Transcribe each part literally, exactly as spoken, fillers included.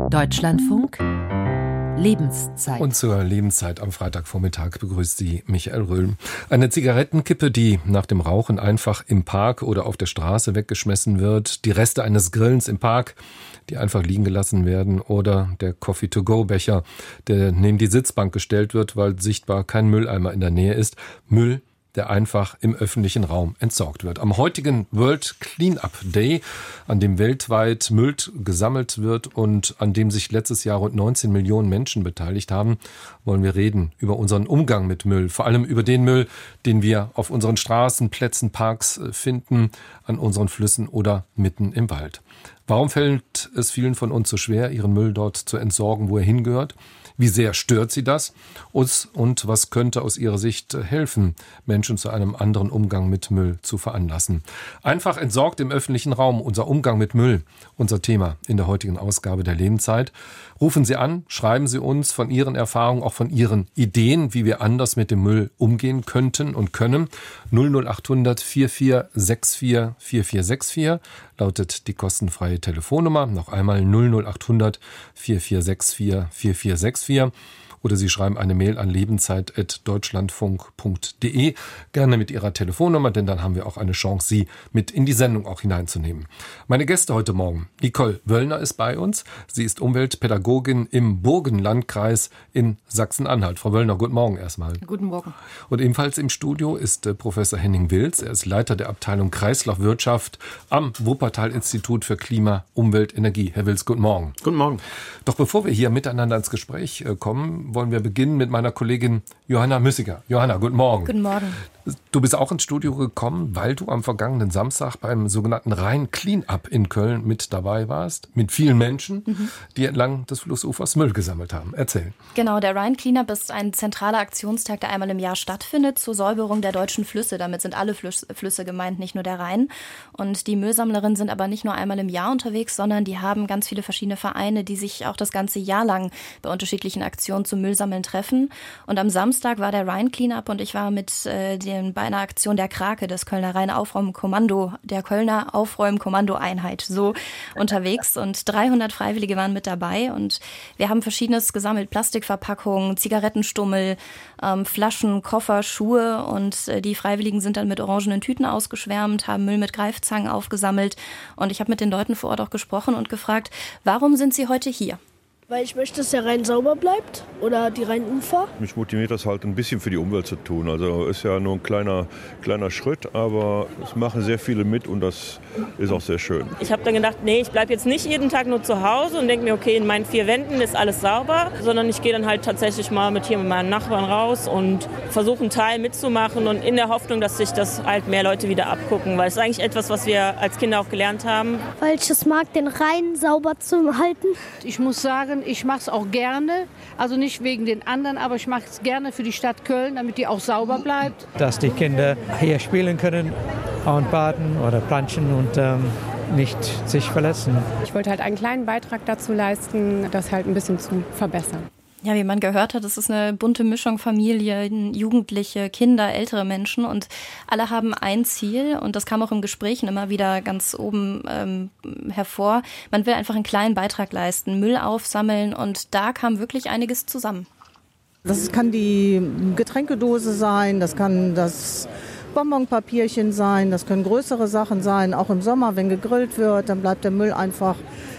Deutschlandfunk Lebenszeit. Und zur Lebenszeit am Freitagvormittag begrüßt Sie Michael Röhl. Eine Zigarettenkippe, die nach dem Rauchen einfach im Park oder auf der Straße weggeschmissen wird, die Reste eines Grillens im Park, die einfach liegen gelassen werden, oder der Coffee-to-go-Becher, der neben die Sitzbank gestellt wird, weil sichtbar kein Mülleimer in der Nähe ist. Müll, der einfach im öffentlichen Raum entsorgt wird. Am heutigen World Cleanup Day, an dem weltweit Müll gesammelt wird und an dem sich letztes Jahr rund neunzehn Millionen Menschen beteiligt haben, wollen wir reden über unseren Umgang mit Müll. Vor allem über den Müll, den wir auf unseren Straßen, Plätzen, Parks finden, an unseren Flüssen oder mitten im Wald. Warum fällt es vielen von uns so schwer, ihren Müll dort zu entsorgen, wo er hingehört? Wie sehr stört sie das? Und was könnte aus ihrer Sicht helfen, Menschen zu einem anderen Umgang mit Müll zu veranlassen? Einfach entsorgt im öffentlichen Raum, unser Umgang mit Müll, unser Thema in der heutigen Ausgabe der Lebenszeit. Rufen Sie an, schreiben Sie uns von Ihren Erfahrungen, auch von Ihren Ideen, wie wir anders mit dem Müll umgehen könnten und können. null null acht hundert vier vier sechs vier vier vier sechs vier lautet die kostenfreie Telefonnummer. Noch einmal null null acht hundert vier vier sechs vier vier vier sechs vier. Oder Sie schreiben eine Mail an lebenszeit at deutschlandfunk punkt de. Gerne mit Ihrer Telefonnummer, denn dann haben wir auch eine Chance, Sie mit in die Sendung auch hineinzunehmen. Meine Gäste heute Morgen. Nicole Wöllner ist bei uns. Sie ist Umweltpädagogin im Burgenlandkreis in Sachsen-Anhalt. Frau Wöllner, guten Morgen erstmal. Guten Morgen. Und ebenfalls im Studio ist äh, Professor Henning Wilz. Er ist Leiter der Abteilung Kreislaufwirtschaft am Wuppertal-Institut für Klima, Umwelt, Energie. Herr Wilz, guten Morgen. Guten Morgen. Doch bevor wir hier miteinander ins Gespräch äh, kommen, wollen wir beginnen mit meiner Kollegin Johanna Müssiger. Johanna, guten Morgen. Guten Morgen. Du bist auch ins Studio gekommen, weil du am vergangenen Samstag beim sogenannten Rhein-Cleanup in Köln mit dabei warst, mit vielen Menschen, mhm. die entlang des Flussufers Müll gesammelt haben. Erzähl. Genau, der Rhein-Cleanup ist ein zentraler Aktionstag, der einmal im Jahr stattfindet zur Säuberung der deutschen Flüsse. Damit sind alle Flüsse gemeint, nicht nur der Rhein. Und die Müllsammlerinnen sind aber nicht nur einmal im Jahr unterwegs, sondern die haben ganz viele verschiedene Vereine, die sich auch das ganze Jahr lang bei unterschiedlichen Aktionen zum Müllsammeln treffen. Und am Samstag war der Rhein-Cleanup und ich war mit äh, den bei einer Aktion der Krake, des Kölner Rhein-Aufräumkommando, der Kölner Aufräumkommando-Einheit, so unterwegs. Und dreihundert Freiwillige waren mit dabei und wir haben Verschiedenes gesammelt. Plastikverpackungen, Zigarettenstummel, ähm, Flaschen, Koffer, Schuhe und äh, die Freiwilligen sind dann mit orangenen Tüten ausgeschwärmt, haben Müll mit Greifzangen aufgesammelt und ich habe mit den Leuten vor Ort auch gesprochen und gefragt, warum sind sie heute hier? Weil ich möchte, dass der Rhein sauber bleibt oder die Rheinufer. Mich motiviert das halt ein bisschen für die Umwelt zu tun. Also ist ja nur ein kleiner, kleiner Schritt, aber es machen sehr viele mit und das ist auch sehr schön. Ich habe dann gedacht, nee, ich bleibe jetzt nicht jeden Tag nur zu Hause und denke mir, okay, in meinen vier Wänden ist alles sauber, sondern ich gehe dann halt tatsächlich mal mit hier mit meinen Nachbarn raus und versuche einen Teil mitzumachen und in der Hoffnung, dass sich das halt mehr Leute wieder abgucken, weil es ist eigentlich etwas, was wir als Kinder auch gelernt haben. Weil ich es mag, den Rhein sauber zu halten. Ich muss sagen, ich mache es auch gerne, also nicht wegen den anderen, aber ich mache es gerne für die Stadt Köln, damit die auch sauber bleibt. Dass die Kinder hier spielen können und baden oder planschen und ähm, nicht sich verletzen. Ich wollte halt einen kleinen Beitrag dazu leisten, das halt ein bisschen zu verbessern. Ja, wie man gehört hat, es ist eine bunte Mischung, Familien, Jugendliche, Kinder, ältere Menschen und alle haben ein Ziel und das kam auch im Gesprächen immer wieder ganz oben ähm, hervor. Man will einfach einen kleinen Beitrag leisten, Müll aufsammeln und da kam wirklich einiges zusammen. Das kann die Getränkedose sein, das kann das Bonbonpapierchen sein, das können größere Sachen sein, auch im Sommer, wenn gegrillt wird, dann bleibt der Müll einfach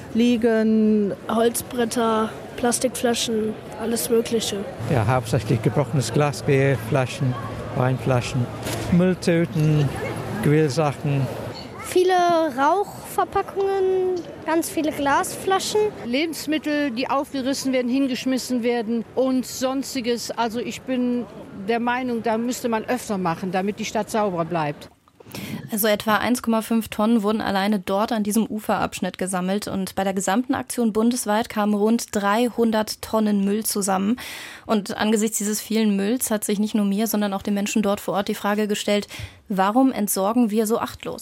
liegen. Holzbretter, Plastikflaschen, alles Mögliche. Ja, hauptsächlich gebrochenes Glas, Bierflaschen, Weinflaschen, Mülltüten, Grillsachen. Viele Rauchverpackungen, ganz viele Glasflaschen. Lebensmittel, die aufgerissen werden, hingeschmissen werden und Sonstiges. Also ich bin der Meinung, da müsste man öfter machen, damit die Stadt sauber bleibt. Also etwa eins Komma fünf Tonnen wurden alleine dort an diesem Uferabschnitt gesammelt und bei der gesamten Aktion bundesweit kamen rund dreihundert Tonnen Müll zusammen. Und angesichts dieses vielen Mülls hat sich nicht nur mir, sondern auch den Menschen dort vor Ort die Frage gestellt, warum entsorgen wir so achtlos?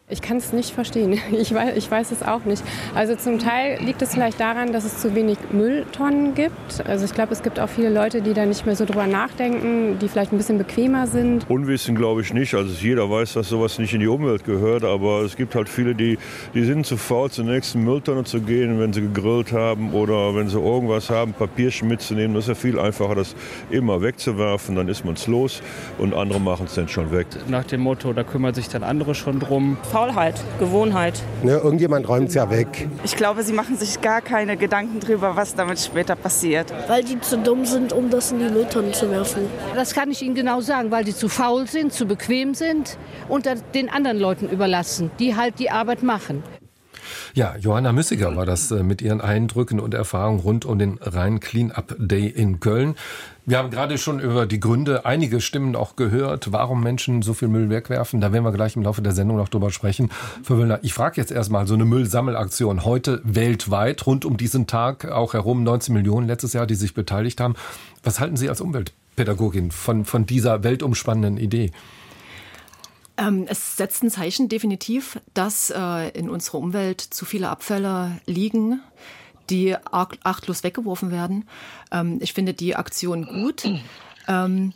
Ich kann es nicht verstehen. Ich weiß, ich weiß es auch nicht. Also zum Teil liegt es vielleicht daran, dass es zu wenig Mülltonnen gibt. Also ich glaube, es gibt auch viele Leute, die da nicht mehr so drüber nachdenken, die vielleicht ein bisschen bequemer sind. Unwissen glaube ich nicht. Also jeder weiß, dass sowas nicht in die Umwelt gehört. Aber es gibt halt viele, die, die sind zu faul, zur nächsten Mülltonne zu gehen, wenn sie gegrillt haben oder wenn sie irgendwas haben, Papierchen mitzunehmen. Das ist ja viel einfacher, das immer wegzuwerfen. Dann ist man es los und andere machen es dann schon weg. Nach dem Motto, da kümmern sich dann andere schon drum. Faulheit, Gewohnheit. Ne, irgendjemand räumt es ja weg. Ich glaube, sie machen sich gar keine Gedanken darüber, was damit später passiert. Weil die zu dumm sind, um das in die Mülltonne zu werfen. Das kann ich Ihnen genau sagen, weil die zu faul sind, zu bequem sind und den anderen Leuten überlassen, die halt die Arbeit machen. Ja, Johanna Müssiger war das mit ihren Eindrücken und Erfahrungen rund um den Rhein-Clean-Up-Day in Köln. Wir haben gerade schon über die Gründe, einige Stimmen auch gehört, warum Menschen so viel Müll wegwerfen. Da werden wir gleich im Laufe der Sendung noch drüber sprechen. Frau Wöllner, ich frage jetzt erstmal, so eine Müllsammelaktion heute weltweit, rund um diesen Tag auch herum, neunzehn Millionen letztes Jahr, die sich beteiligt haben. Was halten Sie als Umweltpädagogin von, von dieser weltumspannenden Idee? Ähm, es setzt ein Zeichen definitiv, dass äh, in unserer Umwelt zu viele Abfälle liegen, die achtlos weggeworfen werden. Ähm, ich finde die Aktion gut. Ähm,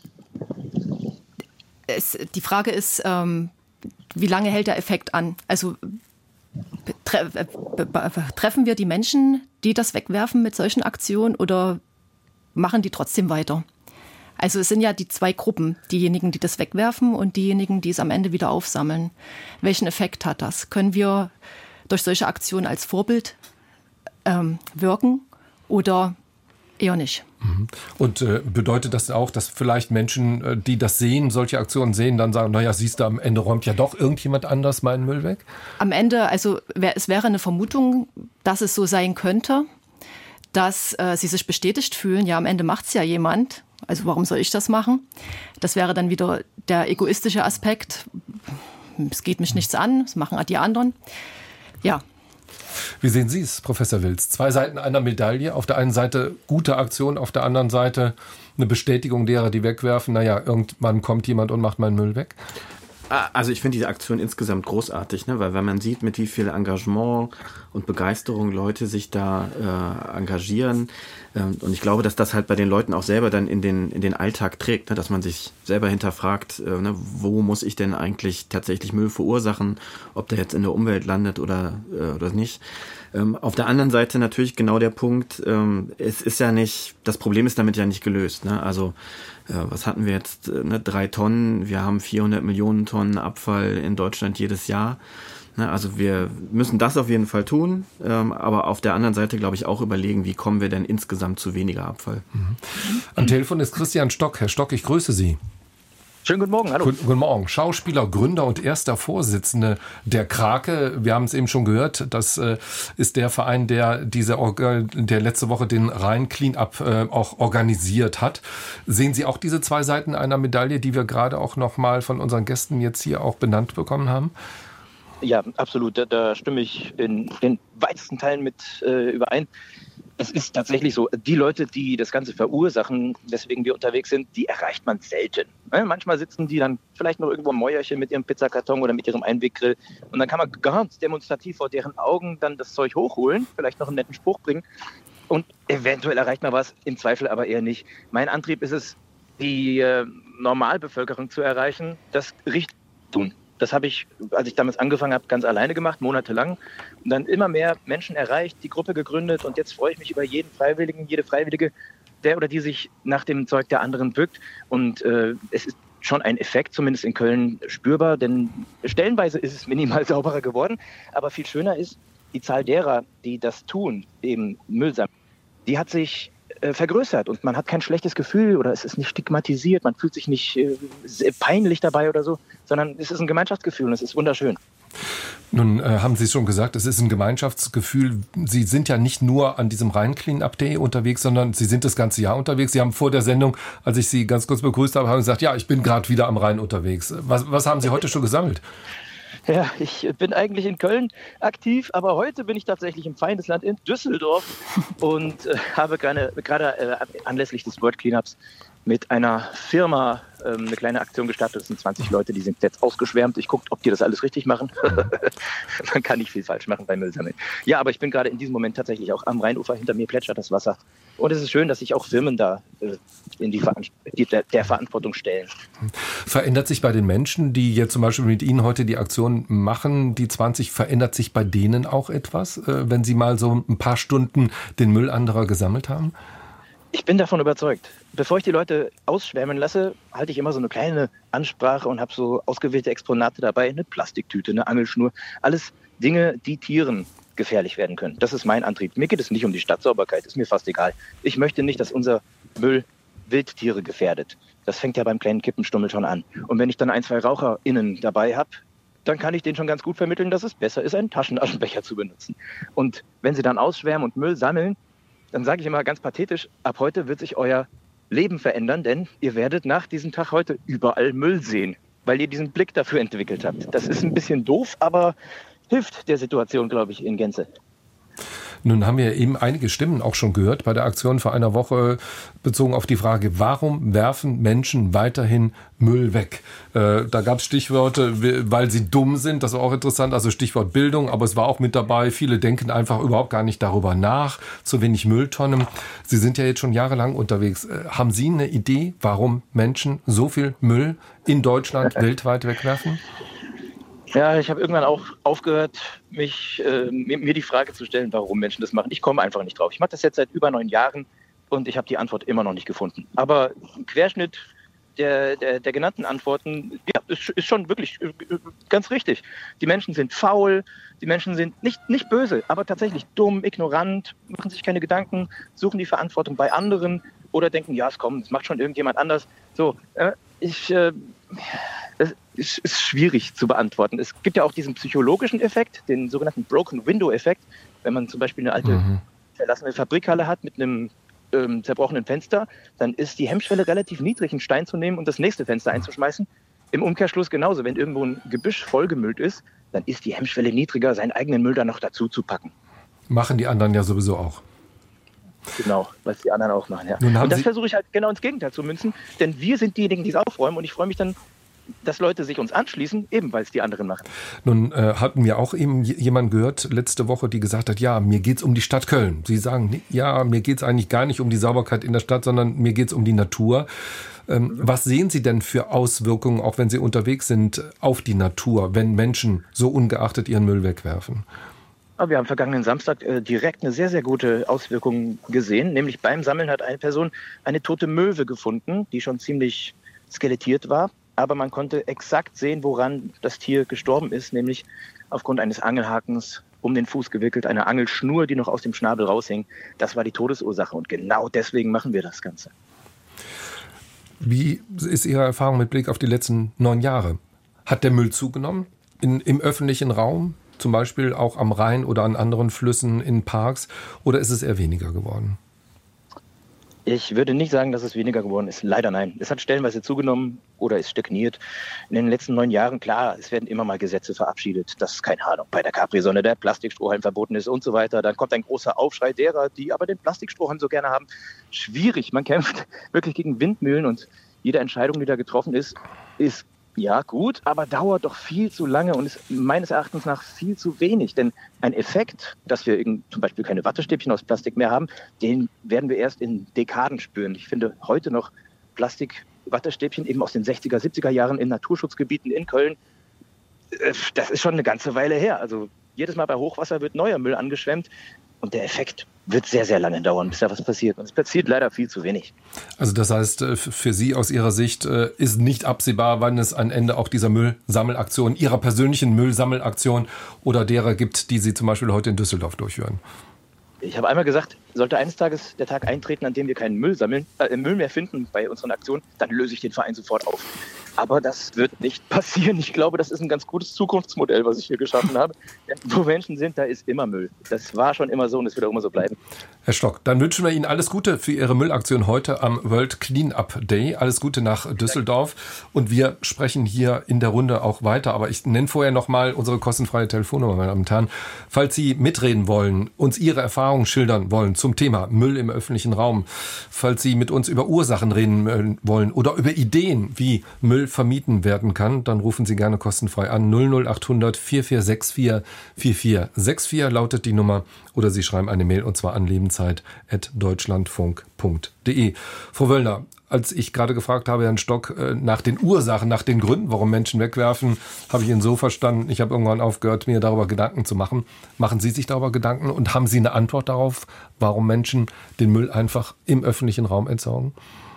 es, die Frage ist, ähm, wie lange hält der Effekt an? Also tre- treffen wir die Menschen, die das wegwerfen mit solchen Aktionen, oder machen die trotzdem weiter? Also es sind ja die zwei Gruppen, diejenigen, die das wegwerfen und diejenigen, die es am Ende wieder aufsammeln. Welchen Effekt hat das? Können wir durch solche Aktionen als Vorbild ähm, wirken oder eher nicht? Und äh, bedeutet das auch, dass vielleicht Menschen, äh, die das sehen, solche Aktionen sehen, dann sagen, naja, siehst du, am Ende räumt ja doch irgendjemand anders meinen Müll weg? Am Ende, also wär, es wäre eine Vermutung, dass es so sein könnte, dass äh, sie sich bestätigt fühlen, ja, am Ende macht es ja jemand. Also warum soll ich das machen? Das wäre dann wieder der egoistische Aspekt. Es geht mich nichts an, das machen die anderen. Ja. Wie sehen Sie es, Professor Wilz? Zwei Seiten einer Medaille. Auf der einen Seite gute Aktion, auf der anderen Seite eine Bestätigung derer, die wegwerfen. Naja, irgendwann kommt jemand und macht meinen Müll weg. Also ich finde diese Aktion insgesamt großartig, ne? Weil wenn man sieht, mit wie viel Engagement und Begeisterung Leute sich da äh, engagieren, ähm, und ich glaube, dass das halt bei den Leuten auch selber dann in den in den Alltag trägt, ne? Dass man sich selber hinterfragt, äh, ne? Wo muss ich denn eigentlich tatsächlich Müll verursachen, ob der jetzt in der Umwelt landet oder äh, oder nicht. Ähm, auf der anderen Seite natürlich genau der Punkt, ähm, es ist ja nicht, das Problem ist damit ja nicht gelöst, ne? Also was hatten wir jetzt? Ne, drei Tonnen. Wir haben vierhundert Millionen Tonnen Abfall in Deutschland jedes Jahr. Ne, also wir müssen das auf jeden Fall tun. Ähm, aber auf der anderen Seite, glaube ich, auch überlegen, wie kommen wir denn insgesamt zu weniger Abfall. Mhm. Am Telefon ist Christian Stock. Herr Stock, ich grüße Sie. Schönen guten Morgen, hallo. Guten, guten Morgen. Schauspieler, Gründer und erster Vorsitzende der Krake. Wir haben es eben schon gehört, das äh, ist der Verein, der diese der letzte Woche den Rhein-Clean-Up äh, auch organisiert hat. Sehen Sie auch diese zwei Seiten einer Medaille, die wir gerade auch noch mal von unseren Gästen jetzt hier auch benannt bekommen haben? Ja, absolut. Da, da stimme ich in den weitesten Teilen mit äh, überein. Es ist tatsächlich so, die Leute, die das Ganze verursachen, weswegen wir unterwegs sind, die erreicht man selten. Ne? Manchmal sitzen die dann vielleicht noch irgendwo im Mäuerchen mit ihrem Pizzakarton oder mit ihrem Einweggrill und dann kann man ganz demonstrativ vor deren Augen dann das Zeug hochholen, vielleicht noch einen netten Spruch bringen und eventuell erreicht man was, im Zweifel aber eher nicht. Mein Antrieb ist es, die äh, Normalbevölkerung zu erreichen, das richtig tun. Das habe ich, als ich damals angefangen habe, ganz alleine gemacht, monatelang. Und dann immer mehr Menschen erreicht, die Gruppe gegründet. Und jetzt freue ich mich über jeden Freiwilligen, jede Freiwillige, der oder die sich nach dem Zeug der anderen bückt. Und äh, es ist schon ein Effekt, zumindest in Köln, spürbar. Denn stellenweise ist es minimal sauberer geworden. Aber viel schöner ist, die Zahl derer, die das tun, eben Müll sammeln, die hat sich vergrößert und man hat kein schlechtes Gefühl oder es ist nicht stigmatisiert, man fühlt sich nicht äh, peinlich dabei oder so, sondern es ist ein Gemeinschaftsgefühl und es ist wunderschön. Nun äh, haben Sie es schon gesagt, es ist ein Gemeinschaftsgefühl. Sie sind ja nicht nur an diesem Rhein-Clean-Up Day unterwegs, sondern Sie sind das ganze Jahr unterwegs. Sie haben vor der Sendung, als ich Sie ganz kurz begrüßt habe, haben gesagt, ja, ich bin gerade wieder am Rhein unterwegs. Was, was haben Sie heute schon gesammelt? Ja, ich bin eigentlich in Köln aktiv, aber heute bin ich tatsächlich im Feindesland in Düsseldorf und äh, habe gerade, gerade äh, anlässlich des World Cleanups mit einer Firma ähm, eine kleine Aktion gestartet. Das sind zwanzig Leute, die sind jetzt ausgeschwärmt. Ich gucke, ob die das alles richtig machen. Man kann nicht viel falsch machen beim Müllsammeln. Ja, aber ich bin gerade in diesem Moment tatsächlich auch am Rheinufer. Hinter mir plätschert das Wasser. Und es ist schön, dass sich auch Firmen da äh, in die, Veran- die der, der Verantwortung stellen. Verändert sich bei den Menschen, die jetzt zum Beispiel mit Ihnen heute die Aktion machen, die zwanzig, verändert sich bei denen auch etwas, äh, wenn sie mal so ein paar Stunden den Müll anderer gesammelt haben? Ich bin davon überzeugt. Bevor ich die Leute ausschwärmen lasse, halte ich immer so eine kleine Ansprache und habe so ausgewählte Exponate dabei. Eine Plastiktüte, eine Angelschnur. Alles Dinge, die Tieren gefährlich werden können. Das ist mein Antrieb. Mir geht es nicht um die Stadtsauberkeit. Ist mir fast egal. Ich möchte nicht, dass unser Müll Wildtiere gefährdet. Das fängt ja beim kleinen Kippenstummel schon an. Und wenn ich dann ein, zwei RaucherInnen dabei habe, dann kann ich denen schon ganz gut vermitteln, dass es besser ist, einen Taschenaschenbecher zu benutzen. Und wenn sie dann ausschwärmen und Müll sammeln, dann sage ich immer ganz pathetisch, ab heute wird sich euer Leben verändern, denn ihr werdet nach diesem Tag heute überall Müll sehen, weil ihr diesen Blick dafür entwickelt habt. Das ist ein bisschen doof, aber hilft der Situation, glaube ich, in Gänze. Nun haben wir eben einige Stimmen auch schon gehört bei der Aktion vor einer Woche bezogen auf die Frage, warum werfen Menschen weiterhin Müll weg? Äh, da gab es Stichworte, weil sie dumm sind, das war auch interessant, also Stichwort Bildung, aber es war auch mit dabei, viele denken einfach überhaupt gar nicht darüber nach, zu wenig Mülltonnen. Sie sind ja jetzt schon jahrelang unterwegs. Äh, haben Sie eine Idee, warum Menschen so viel Müll in Deutschland weltweit wegwerfen? Ja, ich habe irgendwann auch aufgehört, mich, äh, mir die Frage zu stellen, warum Menschen das machen. Ich komme einfach nicht drauf. Ich mache das jetzt seit über neun Jahren und ich habe die Antwort immer noch nicht gefunden. Aber ein Querschnitt der, der, der genannten Antworten ja, ist, ist schon wirklich ganz richtig. Die Menschen sind faul, die Menschen sind nicht, nicht böse, aber tatsächlich dumm, ignorant, machen sich keine Gedanken, suchen die Verantwortung bei anderen oder denken, ja, es kommt, es macht schon irgendjemand anders. So, äh, ich... Äh, Das ist, ist schwierig zu beantworten. Es gibt ja auch diesen psychologischen Effekt, den sogenannten Broken Window Effekt. Wenn man zum Beispiel eine alte mhm. verlassene Fabrikhalle hat mit einem ähm, zerbrochenen Fenster, dann ist die Hemmschwelle relativ niedrig, einen Stein zu nehmen und das nächste Fenster einzuschmeißen. Im Umkehrschluss genauso. Wenn irgendwo ein Gebüsch vollgemüllt ist, dann ist die Hemmschwelle niedriger, seinen eigenen Müll dann noch dazu zu packen. Machen die anderen ja sowieso auch. Genau, was die anderen auch machen. Ja. Und das versuche ich halt genau ins Gegenteil zu münzen, denn wir sind diejenigen, die es aufräumen und ich freue mich dann, dass Leute sich uns anschließen, eben weil es die anderen machen. Nun äh, hatten wir auch eben jemanden gehört letzte Woche, die gesagt hat, ja, mir geht's um die Stadt Köln. Sie sagen, ja, mir geht's eigentlich gar nicht um die Sauberkeit in der Stadt, sondern mir geht's um die Natur. Ähm, mhm. Was sehen Sie denn für Auswirkungen, auch wenn Sie unterwegs sind, auf die Natur, wenn Menschen so ungeachtet ihren Müll wegwerfen? Wir haben vergangenen Samstag äh, direkt eine sehr, sehr gute Auswirkung gesehen. Nämlich beim Sammeln hat eine Person eine tote Möwe gefunden, die schon ziemlich skelettiert war. Aber man konnte exakt sehen, woran das Tier gestorben ist, nämlich aufgrund eines Angelhakens um den Fuß gewickelt, eine Angelschnur, die noch aus dem Schnabel raushing. Das war die Todesursache und genau deswegen machen wir das Ganze. Wie ist Ihre Erfahrung mit Blick auf die letzten neun Jahre? Hat der Müll zugenommen in, im öffentlichen Raum, zum Beispiel auch am Rhein oder an anderen Flüssen, in Parks, oder ist es eher weniger geworden? Ich würde nicht sagen, dass es weniger geworden ist. Leider nein. Es hat stellenweise zugenommen oder ist stagniert. In den letzten neun Jahren, klar, es werden immer mal Gesetze verabschiedet, dass, keine Ahnung, bei der Capri-Sonne der Plastikstrohhalm verboten ist und so weiter. Dann kommt ein großer Aufschrei derer, die aber den Plastikstrohhalm so gerne haben. Schwierig. Man kämpft wirklich gegen Windmühlen und jede Entscheidung, die da getroffen ist, ist ja gut, aber dauert doch viel zu lange und ist meines Erachtens nach viel zu wenig. Denn ein Effekt, dass wir zum Beispiel keine Wattestäbchen aus Plastik mehr haben, den werden wir erst in Dekaden spüren. Ich finde heute noch Plastik-Wattestäbchen eben aus den sechziger, siebziger Jahren in Naturschutzgebieten in Köln, das ist schon eine ganze Weile her. Also jedes Mal bei Hochwasser wird neuer Müll angeschwemmt und der Effekt wird sehr, sehr lange dauern, bis da was passiert. Und es passiert leider viel zu wenig. Also das heißt, für Sie aus Ihrer Sicht ist nicht absehbar, wann es ein Ende auch dieser Müllsammelaktion, Ihrer persönlichen Müllsammelaktion oder derer gibt, die Sie zum Beispiel heute in Düsseldorf durchführen? Ich habe einmal gesagt, sollte eines Tages der Tag eintreten, an dem wir keinen Müll sammeln, äh, Müll mehr finden bei unseren Aktionen, dann löse ich den Verein sofort auf. Aber das wird nicht passieren. Ich glaube, das ist ein ganz gutes Zukunftsmodell, was ich hier geschaffen habe. Denn wo Menschen sind, da ist immer Müll. Das war schon immer so und es wird auch immer so bleiben. Herr Stock, dann wünschen wir Ihnen alles Gute für Ihre Müllaktion heute am World Cleanup Day. Alles Gute nach Düsseldorf. Und wir sprechen hier in der Runde auch weiter. Aber ich nenne vorher nochmal unsere kostenfreie Telefonnummer, meine Damen und Herren. Falls Sie mitreden wollen, uns Ihre Erfahrungen schildern wollen zum Thema Müll im öffentlichen Raum, falls Sie mit uns über Ursachen reden wollen oder über Ideen, wie Müll vermieden werden kann, dann rufen Sie gerne kostenfrei an. null null acht hundert vier vier sechs vier vier vier sechs vier lautet die Nummer. Oder Sie schreiben eine Mail und zwar an lebenszeit at deutschlandfunk punkt de. Frau Wöllner, als ich gerade gefragt habe, Herrn Stock, nach den Ursachen, nach den Gründen, warum Menschen wegwerfen, habe ich ihn so verstanden, ich habe irgendwann aufgehört, mir darüber Gedanken zu machen. Machen Sie sich darüber Gedanken und haben Sie eine Antwort darauf, warum Menschen den Müll einfach im öffentlichen Raum entsorgen?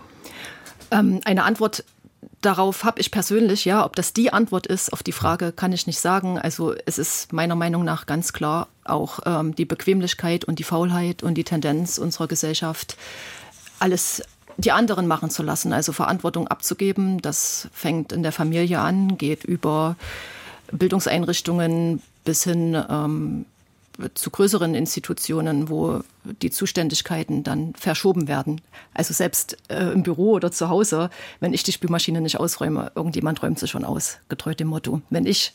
Ähm, eine Antwort darauf habe ich persönlich, ja, ob das die Antwort ist, auf die Frage kann ich nicht sagen. Also es ist meiner Meinung nach ganz klar auch ähm, die Bequemlichkeit und die Faulheit und die Tendenz unserer Gesellschaft, alles die anderen machen zu lassen, also Verantwortung abzugeben. Das fängt in der Familie an, geht über Bildungseinrichtungen bis hin ähm, zu größeren Institutionen, wo die Zuständigkeiten dann verschoben werden. Also selbst äh, im Büro oder zu Hause, wenn ich die Spülmaschine nicht ausräume, irgendjemand räumt sie schon aus, getreu dem Motto. Wenn ich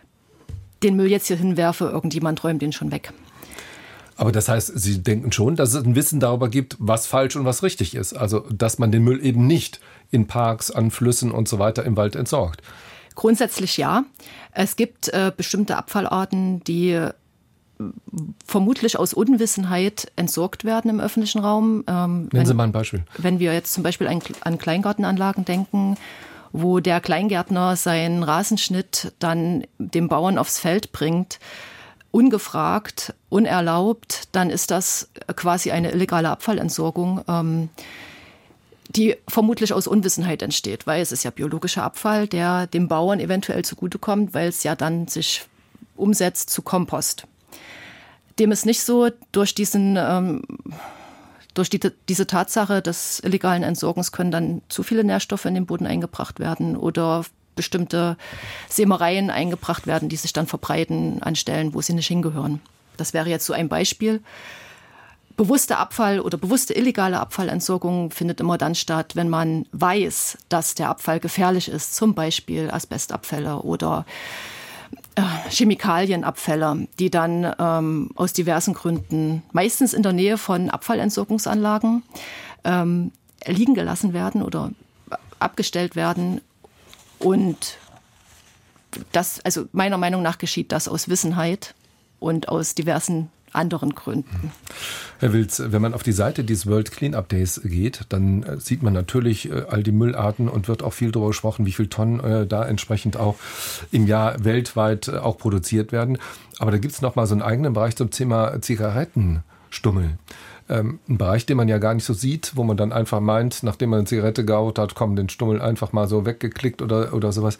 den Müll jetzt hier hinwerfe, irgendjemand räumt den schon weg. Aber das heißt, Sie denken schon, dass es ein Wissen darüber gibt, was falsch und was richtig ist. Also, dass man den Müll eben nicht in Parks, an Flüssen und so weiter im Wald entsorgt. Grundsätzlich ja. Es gibt äh, bestimmte Abfallarten, die vermutlich aus Unwissenheit entsorgt werden im öffentlichen Raum. Ähm, Nennen Sie mal ein Beispiel. Wenn wir jetzt zum Beispiel an, an Kleingartenanlagen denken, wo der Kleingärtner seinen Rasenschnitt dann dem Bauern aufs Feld bringt, ungefragt, unerlaubt, dann ist das quasi eine illegale Abfallentsorgung, ähm, die vermutlich aus Unwissenheit entsteht, weil es ist ja biologischer Abfall, der dem Bauern eventuell zugutekommt, weil es ja dann sich umsetzt zu Kompost. Dem ist nicht so. Durch diesen, ähm, durch die, diese Tatsache des illegalen Entsorgens können dann zu viele Nährstoffe in den Boden eingebracht werden oder bestimmte Sämereien eingebracht werden, die sich dann verbreiten an Stellen, wo sie nicht hingehören. Das wäre jetzt so ein Beispiel. Bewusste Abfall oder bewusste illegale Abfallentsorgung findet immer dann statt, wenn man weiß, dass der Abfall gefährlich ist, zum Beispiel Asbestabfälle oder Chemikalienabfälle, die dann ähm, aus diversen Gründen, meistens in der Nähe von Abfallentsorgungsanlagen, ähm, liegen gelassen werden oder abgestellt werden. Und das, also meiner Meinung nach geschieht das aus Wissenheit und aus diversen anderen Gründen. Herr Wilz, wenn man auf die Seite dieses World Cleanup Days geht, dann sieht man natürlich äh, all die Müllarten und wird auch viel darüber gesprochen, wie viel Tonnen äh, da entsprechend auch im Jahr weltweit äh, auch produziert werden. Aber da gibt es noch mal so einen eigenen Bereich zum Thema Zigarettenstummel. Ähm, ein Bereich, den man ja gar nicht so sieht, wo man dann einfach meint, nachdem man eine Zigarette geraucht hat, komm, den Stummel einfach mal so weggeklickt oder, oder sowas.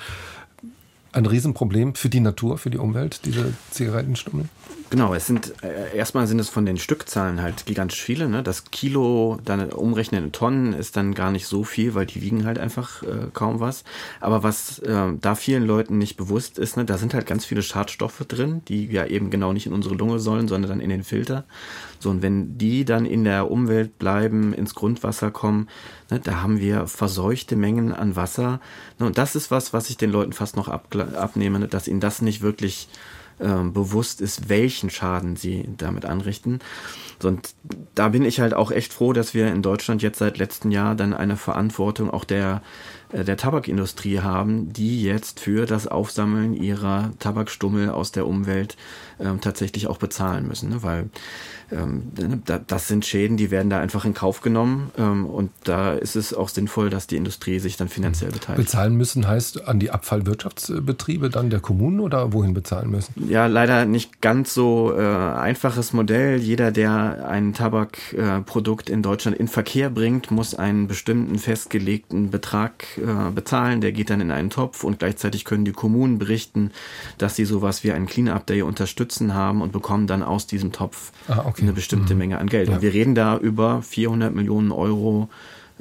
Ein Riesenproblem für die Natur, für die Umwelt, diese Zigarettenstummel? Genau, es sind äh, erstmal sind es von den Stückzahlen halt gigantisch viele. Ne? Das Kilo, dann umrechnen in Tonnen, ist dann gar nicht so viel, weil die wiegen halt einfach äh, kaum was. Aber was äh, da vielen Leuten nicht bewusst ist, ne, da sind halt ganz viele Schadstoffe drin, die ja eben genau nicht in unsere Lunge sollen, sondern dann in den Filter. So, und wenn die dann in der Umwelt bleiben, ins Grundwasser kommen, ne, da haben wir verseuchte Mengen an Wasser. Ne, und das ist was, was ich den Leuten fast noch ab, abnehme, ne, dass ihnen das nicht wirklich äh, bewusst ist, welchen Schaden sie damit anrichten. So, und da bin ich halt auch echt froh, dass wir in Deutschland jetzt seit letztem Jahr dann eine Verantwortung auch der der Tabakindustrie haben, die jetzt für das Aufsammeln ihrer Tabakstummel aus der Umwelt ähm, tatsächlich auch bezahlen müssen, ne? Weil ähm, da, das sind Schäden, die werden da einfach in Kauf genommen ähm, und da ist es auch sinnvoll, dass die Industrie sich dann finanziell beteiligt. Bezahlen müssen heißt an die Abfallwirtschaftsbetriebe dann der Kommunen oder wohin bezahlen müssen? Ja, leider nicht ganz so äh, einfaches Modell. Jeder, der ein Tabakprodukt äh, in Deutschland in Verkehr bringt, muss einen bestimmten festgelegten Betrag bezahlen, der geht dann in einen Topf und gleichzeitig können die Kommunen berichten, dass sie sowas wie einen Clean-Up Day unterstützen haben und bekommen dann aus diesem Topf ah, okay. eine bestimmte mhm. Menge an Geld. Ja. Und wir reden da über vierhundert Millionen Euro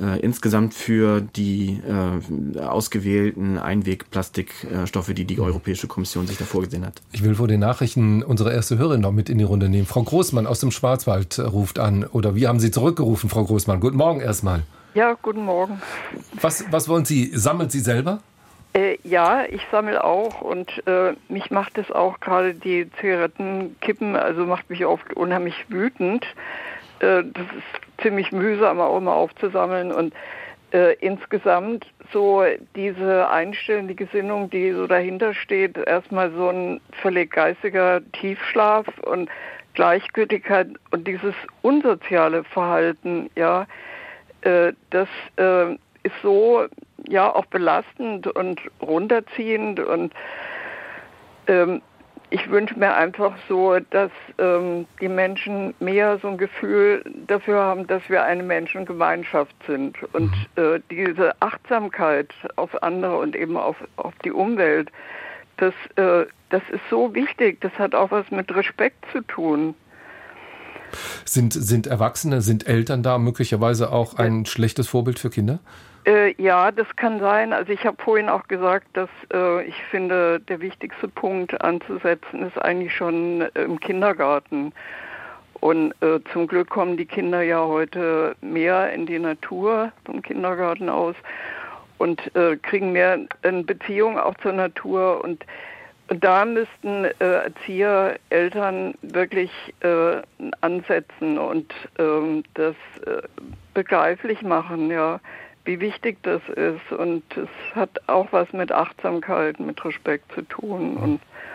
äh, insgesamt für die äh, ausgewählten Einwegplastikstoffe, die die Europäische Kommission sich da vorgesehen hat. Ich will vor den Nachrichten unsere erste Hörerin noch mit in die Runde nehmen. Frau Großmann aus dem Schwarzwald ruft an. Oder wie haben Sie zurückgerufen, Frau Großmann? Guten Morgen erstmal. Ja, guten Morgen. Was, was wollen Sie? Sammelt Sie selber? Äh, ja, ich sammle auch und äh, mich macht es auch gerade die Zigarettenkippen, also macht mich oft unheimlich wütend. Äh, das ist ziemlich mühsam auch mal aufzusammeln und äh, insgesamt so diese Einstellung, die Gesinnung, die so dahinter steht, erstmal so ein völlig geistiger Tiefschlaf und Gleichgültigkeit und dieses unsoziale Verhalten, ja, äh, das äh, ist so ja auch belastend und runterziehend und ähm, ich wünsche mir einfach so, dass ähm, die Menschen mehr so ein Gefühl dafür haben, dass wir eine Menschengemeinschaft sind und äh, diese Achtsamkeit auf andere und eben auf, auf die Umwelt, das, äh, das ist so wichtig, das hat auch was mit Respekt zu tun. Sind, sind Erwachsene, sind Eltern da möglicherweise auch ein schlechtes Vorbild für Kinder? Äh, ja, das kann sein. Also ich habe vorhin auch gesagt, dass äh, ich finde, der wichtigste Punkt anzusetzen ist eigentlich schon im Kindergarten. Und äh, zum Glück kommen die Kinder ja heute mehr in die Natur vom Kindergarten aus und äh, kriegen mehr eine Beziehung auch zur Natur. Und, und da müssten äh, Erzieher, Eltern wirklich äh, ansetzen und äh, das äh, begreiflich machen, ja, wie wichtig das ist. Und es hat auch was mit Achtsamkeit, mit Respekt zu tun. Und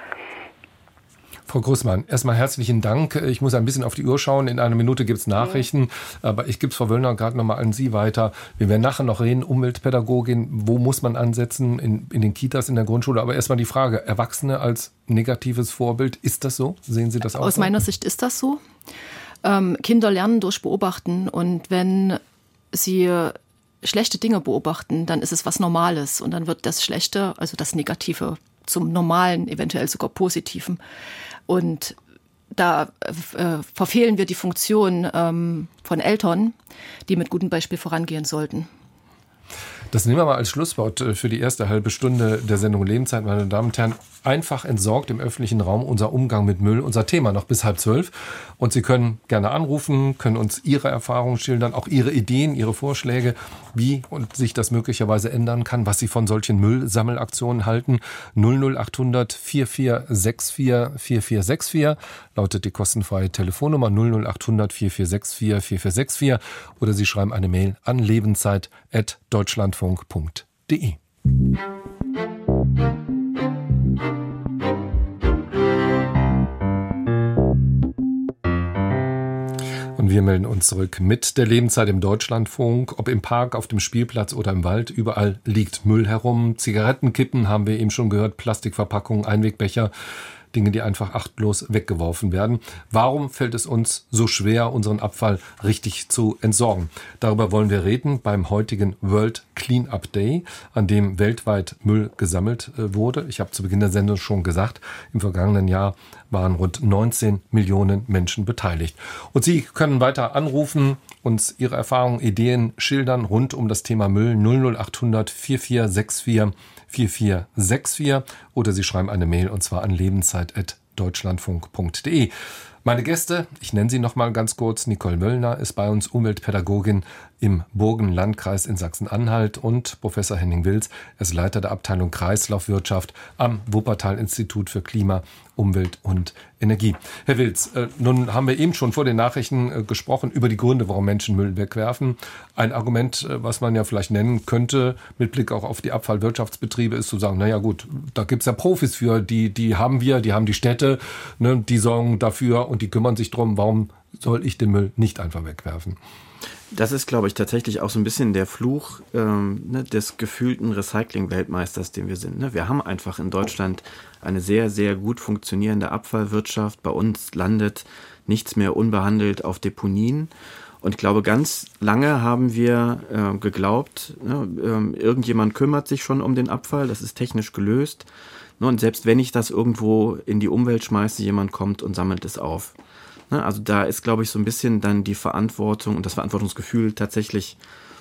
Frau Großmann, erstmal herzlichen Dank. Ich muss ein bisschen auf die Uhr schauen. In einer Minute gibt es Nachrichten. Mhm. Aber ich gebe es Frau Wöllner gerade nochmal an Sie weiter. Wir werden nachher noch reden, Umweltpädagogin, wo muss man ansetzen? In, in den Kitas, in der Grundschule. Aber erstmal die Frage, Erwachsene als negatives Vorbild, ist das so? Sehen Sie das auch? Aus so? meiner Sicht ist das so. Ähm, Kinder lernen durch Beobachten. Und wenn sie schlechte Dinge beobachten, dann ist es was Normales. Und dann wird das Schlechte, also das Negative, zum Normalen, eventuell sogar Positiven. Und da äh, verfehlen wir die Funktion ähm, von Eltern, die mit gutem Beispiel vorangehen sollten. Das nehmen wir mal als Schlusswort für die erste halbe Stunde der Sendung Lebenszeit, meine Damen und Herren. Einfach entsorgt im öffentlichen Raum unser Umgang mit Müll, unser Thema noch bis halb zwölf. Und Sie können gerne anrufen, können uns Ihre Erfahrungen schildern, auch Ihre Ideen, Ihre Vorschläge, wie und sich das möglicherweise ändern kann, was Sie von solchen Müllsammelaktionen halten. null null acht hundert vier vier sechs vier vier vier sechs vier lautet die kostenfreie Telefonnummer null null acht hundert vier vier sechs vier vier vier sechs vier oder Sie schreiben eine Mail an lebenszeit at deutschlandfunk punkt de. Und wir melden uns zurück mit der Lebenszeit im Deutschlandfunk. Ob im Park, auf dem Spielplatz oder im Wald, überall liegt Müll herum. Zigarettenkippen haben wir eben schon gehört, Plastikverpackungen, Einwegbecher. Dinge, die einfach achtlos weggeworfen werden. Warum fällt es uns so schwer, unseren Abfall richtig zu entsorgen? Darüber wollen wir reden beim heutigen World Cleanup Day, an dem weltweit Müll gesammelt wurde. Ich habe zu Beginn der Sendung schon gesagt, im vergangenen Jahr waren rund neunzehn Millionen Menschen beteiligt. Und Sie können weiter anrufen, uns Ihre Erfahrungen, Ideen schildern rund um das Thema Müll null null acht hundert vier vier sechs vier vier vier sechs vier oder Sie schreiben eine Mail und zwar an lebenszeit at deutschlandfunk punkt de. Meine Gäste, ich nenne sie noch mal ganz kurz, Nicole Möllner ist bei uns Umweltpädagogin im Burgenlandkreis in Sachsen-Anhalt und Professor Henning Wilz ist Leiter der Abteilung Kreislaufwirtschaft am Wuppertal-Institut für Klima, Umwelt und Energie. Herr Wilz, äh, nun haben wir eben schon vor den Nachrichten äh, gesprochen über die Gründe, warum Menschen Müll wegwerfen. Ein Argument, äh, was man ja vielleicht nennen könnte, mit Blick auch auf die Abfallwirtschaftsbetriebe, ist zu sagen, naja gut, da gibt's ja Profis für, die, die haben wir, die haben die Städte, ne, die sorgen dafür und die kümmern sich drum, warum soll ich den Müll nicht einfach wegwerfen? Das ist, glaube ich, tatsächlich auch so ein bisschen der Fluch ähm, ne, des gefühlten Recycling-Weltmeisters, den wir sind. Ne? Wir haben einfach in Deutschland eine sehr, sehr gut funktionierende Abfallwirtschaft. Bei uns landet nichts mehr unbehandelt auf Deponien. Und ich glaube, ganz lange haben wir äh, geglaubt, ne, äh, irgendjemand kümmert sich schon um den Abfall, das ist technisch gelöst. Ne? Und selbst wenn ich das irgendwo in die Umwelt schmeiße, jemand kommt und sammelt es auf. Also da ist, glaube ich, so ein bisschen dann die Verantwortung und das Verantwortungsgefühl tatsächlich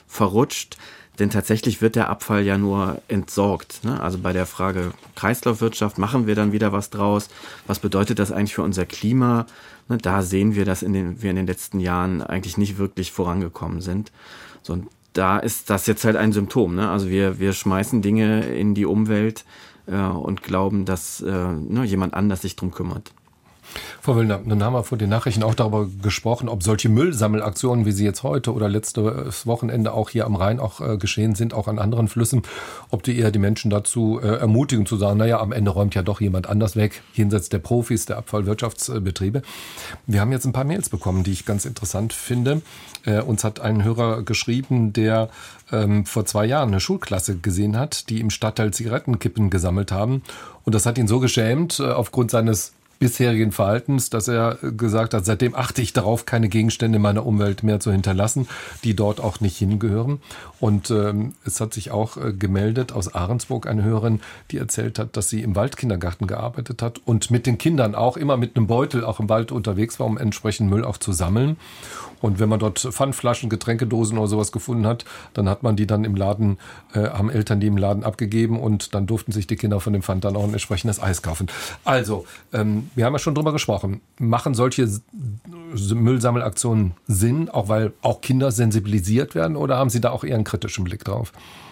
verrutscht. Denn tatsächlich wird der Abfall ja nur entsorgt. Ne? Also bei der Frage Kreislaufwirtschaft, machen wir dann wieder was draus? Was bedeutet das eigentlich für unser Klima? Ne? Da sehen wir, dass in den, wir in den letzten Jahren eigentlich nicht wirklich vorangekommen sind. So, und da ist das jetzt halt ein Symptom. Ne? Also wir, wir schmeißen Dinge in die Umwelt äh, und glauben, dass äh, ne, jemand anders sich drum kümmert. Frau Wöllner, nun haben wir vor den Nachrichten auch darüber gesprochen, ob solche Müllsammelaktionen, wie sie jetzt heute oder letztes Wochenende auch hier am Rhein auch äh, geschehen sind, auch an anderen Flüssen, ob die eher die Menschen dazu äh, ermutigen zu sagen, naja, am Ende räumt ja doch jemand anders weg, jenseits der Profis, der Abfallwirtschaftsbetriebe. Wir haben jetzt ein paar Mails bekommen, die ich ganz interessant finde. Äh, uns hat ein Hörer geschrieben, der ähm, vor zwei Jahren eine Schulklasse gesehen hat, die im Stadtteil Zigarettenkippen gesammelt haben. Und das hat ihn so geschämt, äh, aufgrund seines bisherigen Verhaltens, dass er gesagt hat, seitdem achte ich darauf, keine Gegenstände in meiner Umwelt mehr zu hinterlassen, die dort auch nicht hingehören. Und ähm, es hat sich auch äh, gemeldet aus Ahrensburg eine Hörerin, die erzählt hat, dass sie im Waldkindergarten gearbeitet hat und mit den Kindern auch immer mit einem Beutel auch im Wald unterwegs war, um entsprechend Müll auch zu sammeln. Und wenn man dort Pfandflaschen, Getränkedosen oder sowas gefunden hat, dann hat man die dann im Laden, äh, haben Eltern die im Laden abgegeben und dann durften sich die Kinder von dem Pfand dann auch ein entsprechendes Eis kaufen. Also, ähm, wir haben ja schon drüber gesprochen. Machen solche Müllsammelaktionen Sinn, auch weil auch Kinder sensibilisiert werden, oder haben Sie da auch eher einen kritischen Blick drauf?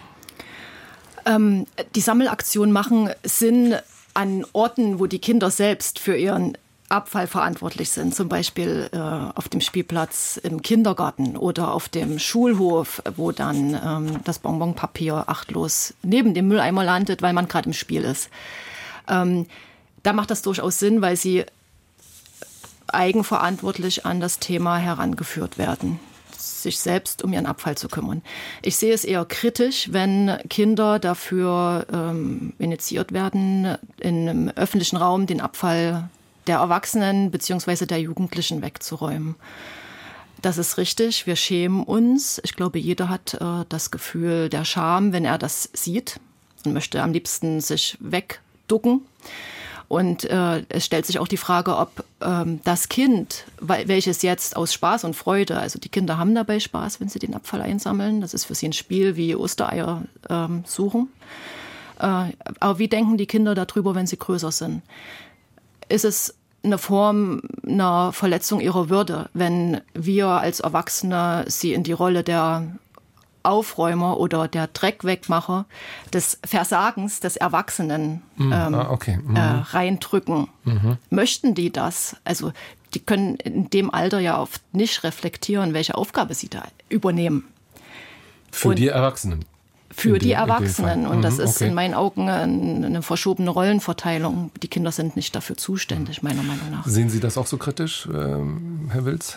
Ähm, die Sammelaktionen machen Sinn an Orten, wo die Kinder selbst für ihren Abfall verantwortlich sind, zum Beispiel äh, auf dem Spielplatz im Kindergarten oder auf dem Schulhof, wo dann ähm, das Bonbonpapier achtlos neben dem Mülleimer landet, weil man gerade im Spiel ist. Ähm, da macht das durchaus Sinn, weil sie eigenverantwortlich an das Thema herangeführt werden, sich selbst um ihren Abfall zu kümmern. Ich sehe es eher kritisch, wenn Kinder dafür ähm, initiiert werden, in einem öffentlichen Raum den Abfall der Erwachsenen bzw. der Jugendlichen wegzuräumen. Das ist richtig, wir schämen uns. Ich glaube, jeder hat äh, das Gefühl der Scham, wenn er das sieht und möchte am liebsten sich wegducken. Und äh, es stellt sich auch die Frage, ob ähm, das Kind, welches jetzt aus Spaß und Freude, also die Kinder haben dabei Spaß, wenn sie den Abfall einsammeln, das ist für sie ein Spiel wie Ostereier ähm, suchen. Äh, aber wie denken die Kinder darüber, wenn sie größer sind? Ist es eine Form einer Verletzung ihrer Würde, wenn wir als Erwachsene sie in die Rolle der Aufräumer oder der Dreckwegmacher des Versagens des Erwachsenen mhm. ähm, ah, okay. mhm. äh, reindrücken? Mhm. Möchten die das? Also die können in dem Alter ja oft nicht reflektieren, welche Aufgabe sie da übernehmen. Für Und die Erwachsenen? Für die Erwachsenen. Und das mhm, ist okay. in meinen Augen eine verschobene Rollenverteilung. Die Kinder sind nicht dafür zuständig, meiner Meinung nach. Sehen Sie das auch so kritisch, ähm, Herr Wilz?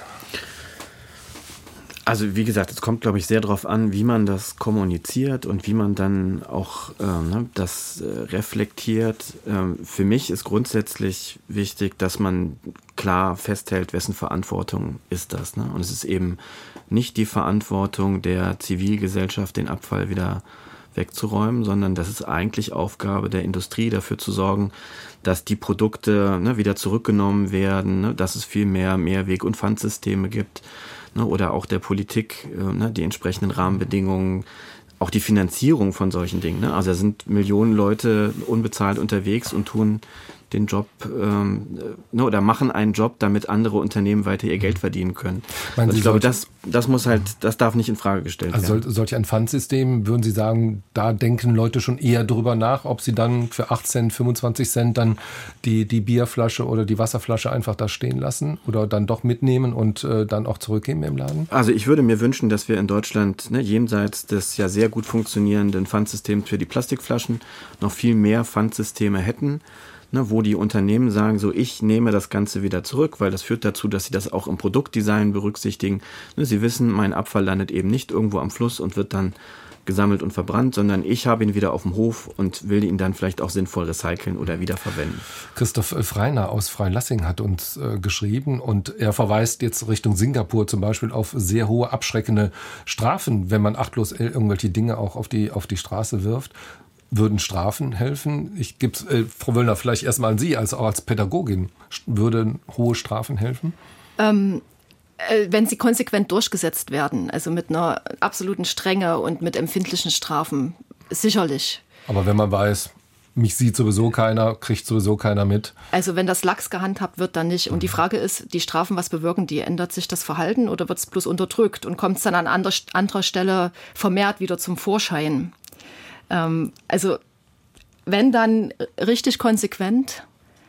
Also wie gesagt, es kommt, glaube ich, sehr darauf an, wie man das kommuniziert und wie man dann auch äh, ne, das äh, reflektiert. Ähm, für mich ist grundsätzlich wichtig, dass man klar festhält, wessen Verantwortung ist das. Ne? Und es ist eben nicht die Verantwortung der Zivilgesellschaft, den Abfall wieder wegzuräumen, sondern das ist eigentlich Aufgabe der Industrie, dafür zu sorgen, dass die Produkte ne, wieder zurückgenommen werden, ne, dass es viel mehr Mehrweg- und Pfandsysteme gibt, ne, oder auch der Politik äh, ne, die entsprechenden Rahmenbedingungen, auch die Finanzierung von solchen Dingen. Ne? Also da sind Millionen Leute unbezahlt unterwegs und tun den Job ähm, ne, oder machen einen Job, damit andere Unternehmen weiter ihr Geld verdienen können. Also ich glaube, das, das muss halt, das darf nicht in Frage gestellt also werden. Also solch ein Pfandsystem, würden Sie sagen, da denken Leute schon eher drüber nach, ob sie dann für acht Cent, fünfundzwanzig Cent dann die, die Bierflasche oder die Wasserflasche einfach da stehen lassen oder dann doch mitnehmen und äh, dann auch zurückgeben im Laden? Also ich würde mir wünschen, dass wir in Deutschland ne, jenseits des ja sehr gut funktionierenden Pfandsystems für die Plastikflaschen noch viel mehr Pfandsysteme hätten. Ne, wo die Unternehmen sagen, so ich nehme das Ganze wieder zurück, weil das führt dazu, dass sie das auch im Produktdesign berücksichtigen. Ne, sie wissen, mein Abfall landet eben nicht irgendwo am Fluss und wird dann gesammelt und verbrannt, sondern ich habe ihn wieder auf dem Hof und will ihn dann vielleicht auch sinnvoll recyceln oder wiederverwenden. Christoph Freiner aus Freilassing hat uns äh, geschrieben und er verweist jetzt Richtung Singapur zum Beispiel auf sehr hohe abschreckende Strafen, wenn man achtlos irgendwelche Dinge auch auf die, auf die Straße wirft. Würden Strafen helfen? Ich gebe äh, Frau Wöllner vielleicht erstmal an Sie, als auch als Pädagogin. Würden hohe Strafen helfen? Ähm, Äh, wenn sie konsequent durchgesetzt werden, also mit einer absoluten Strenge und mit empfindlichen Strafen, sicherlich. Aber wenn man weiß, mich sieht sowieso keiner, kriegt sowieso keiner mit. Also wenn das lax gehandhabt wird, dann nicht. Und die Frage ist, die Strafen, was bewirken die? Ändert sich das Verhalten oder wird es bloß unterdrückt und kommt es dann an anderer, anderer Stelle vermehrt wieder zum Vorschein? Ähm, also wenn dann richtig konsequent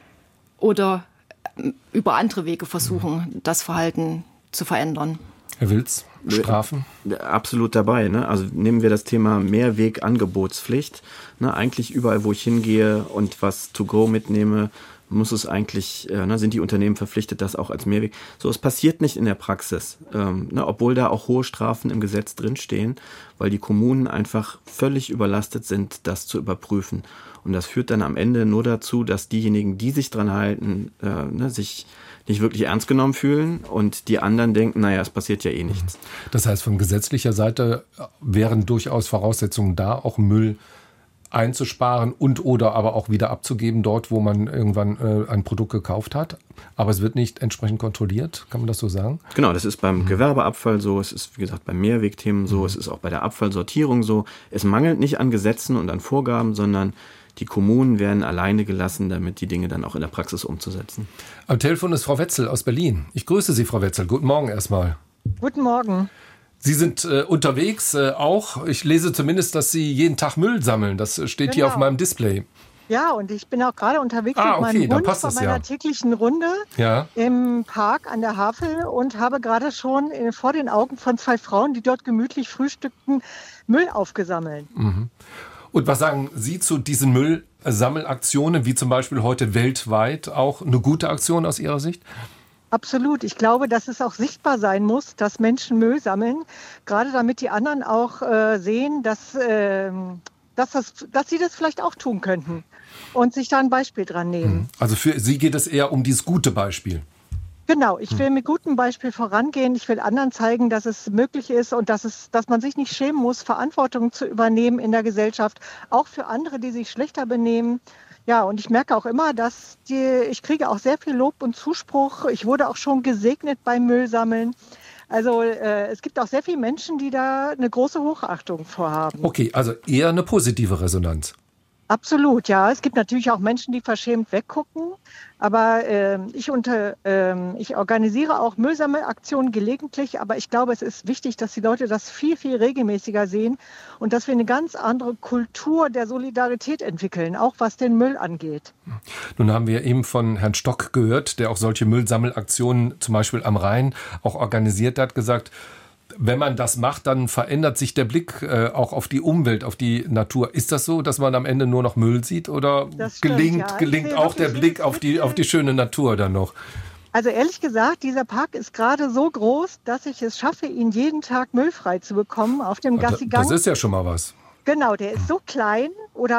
oder über andere Wege versuchen, das Verhalten zu verändern. Herr Wilz, Strafen? Absolut dabei. Ne? Also nehmen wir das Thema Mehrweg-Angebotspflicht. Ne? Eigentlich überall, wo ich hingehe und was to go mitnehme, muss es eigentlich, äh, ne, sind die Unternehmen verpflichtet, das auch als Mehrweg. So, es passiert nicht in der Praxis, ähm, ne, obwohl da auch hohe Strafen im Gesetz drinstehen, weil die Kommunen einfach völlig überlastet sind, das zu überprüfen. Und das führt dann am Ende nur dazu, dass diejenigen, die sich dran halten, äh, ne, sich nicht wirklich ernst genommen fühlen und die anderen denken, naja, es passiert ja eh nichts. Das heißt, von gesetzlicher Seite wären durchaus Voraussetzungen da, auch Müll einzusparen und oder aber auch wieder abzugeben dort, wo man irgendwann äh, ein Produkt gekauft hat. Aber es wird nicht entsprechend kontrolliert, kann man das so sagen? Genau, das ist beim mhm. Gewerbeabfall so, es ist wie gesagt bei Mehrwegthemen so, mhm. es ist auch bei der Abfallsortierung so. Es mangelt nicht an Gesetzen und an Vorgaben, sondern die Kommunen werden alleine gelassen, damit die Dinge dann auch in der Praxis umzusetzen. Am Telefon ist Frau Wetzel aus Berlin. Ich grüße Sie, Frau Wetzel. Guten Morgen erstmal. Guten Morgen. Sie sind äh, unterwegs äh, auch. Ich lese zumindest, dass Sie jeden Tag Müll sammeln. Das steht genau. hier auf meinem Display. Ja, und ich bin auch gerade unterwegs ah, mit okay, meinem Hund passt von es, meiner ja. täglichen Runde ja. im Park an der Havel und habe gerade schon in, vor den Augen von zwei Frauen, die dort gemütlich frühstückten, Müll aufgesammelt. Mhm. Und was sagen Sie zu diesen Müllsammelaktionen, wie zum Beispiel heute weltweit, auch eine gute Aktion aus Ihrer Sicht? Absolut. Ich glaube, dass es auch sichtbar sein muss, dass Menschen Müll sammeln, gerade damit die anderen auch äh, sehen, dass, äh, dass, das, dass sie das vielleicht auch tun könnten und sich da ein Beispiel dran nehmen. Also für Sie geht es eher um dieses gute Beispiel. Genau, ich will mit gutem Beispiel vorangehen. Ich will anderen zeigen, dass es möglich ist und dass, es, dass man sich nicht schämen muss, Verantwortung zu übernehmen in der Gesellschaft, auch für andere, die sich schlechter benehmen. Ja, und ich merke auch immer, dass die, ich kriege auch sehr viel Lob und Zuspruch. Ich wurde auch schon gesegnet beim Müllsammeln. Also äh, es gibt auch sehr viele Menschen, die da eine große Hochachtung vorhaben. Okay, also eher eine positive Resonanz. Absolut, ja. Es gibt natürlich auch Menschen, die verschämt weggucken. Aber äh, ich, unter, äh, ich organisiere auch Müllsammelaktionen gelegentlich. Aber ich glaube, es ist wichtig, dass die Leute das viel, viel regelmäßiger sehen und dass wir eine ganz andere Kultur der Solidarität entwickeln, auch was den Müll angeht. Nun haben wir eben von Herrn Stock gehört, der auch solche Müllsammelaktionen zum Beispiel am Rhein auch organisiert hat, gesagt, wenn man das macht, dann verändert sich der Blick äh, auch auf die Umwelt, auf die Natur. Ist das so, dass man am Ende nur noch Müll sieht oder das stimmt, gelingt, ja. gelingt auch der Blick auf die, auf die schöne Natur dann noch? Also ehrlich gesagt, dieser Park ist gerade so groß, dass ich es schaffe, ihn jeden Tag müllfrei zu bekommen auf dem Gassigang. Das ist ja schon mal was. Genau, der ist so klein,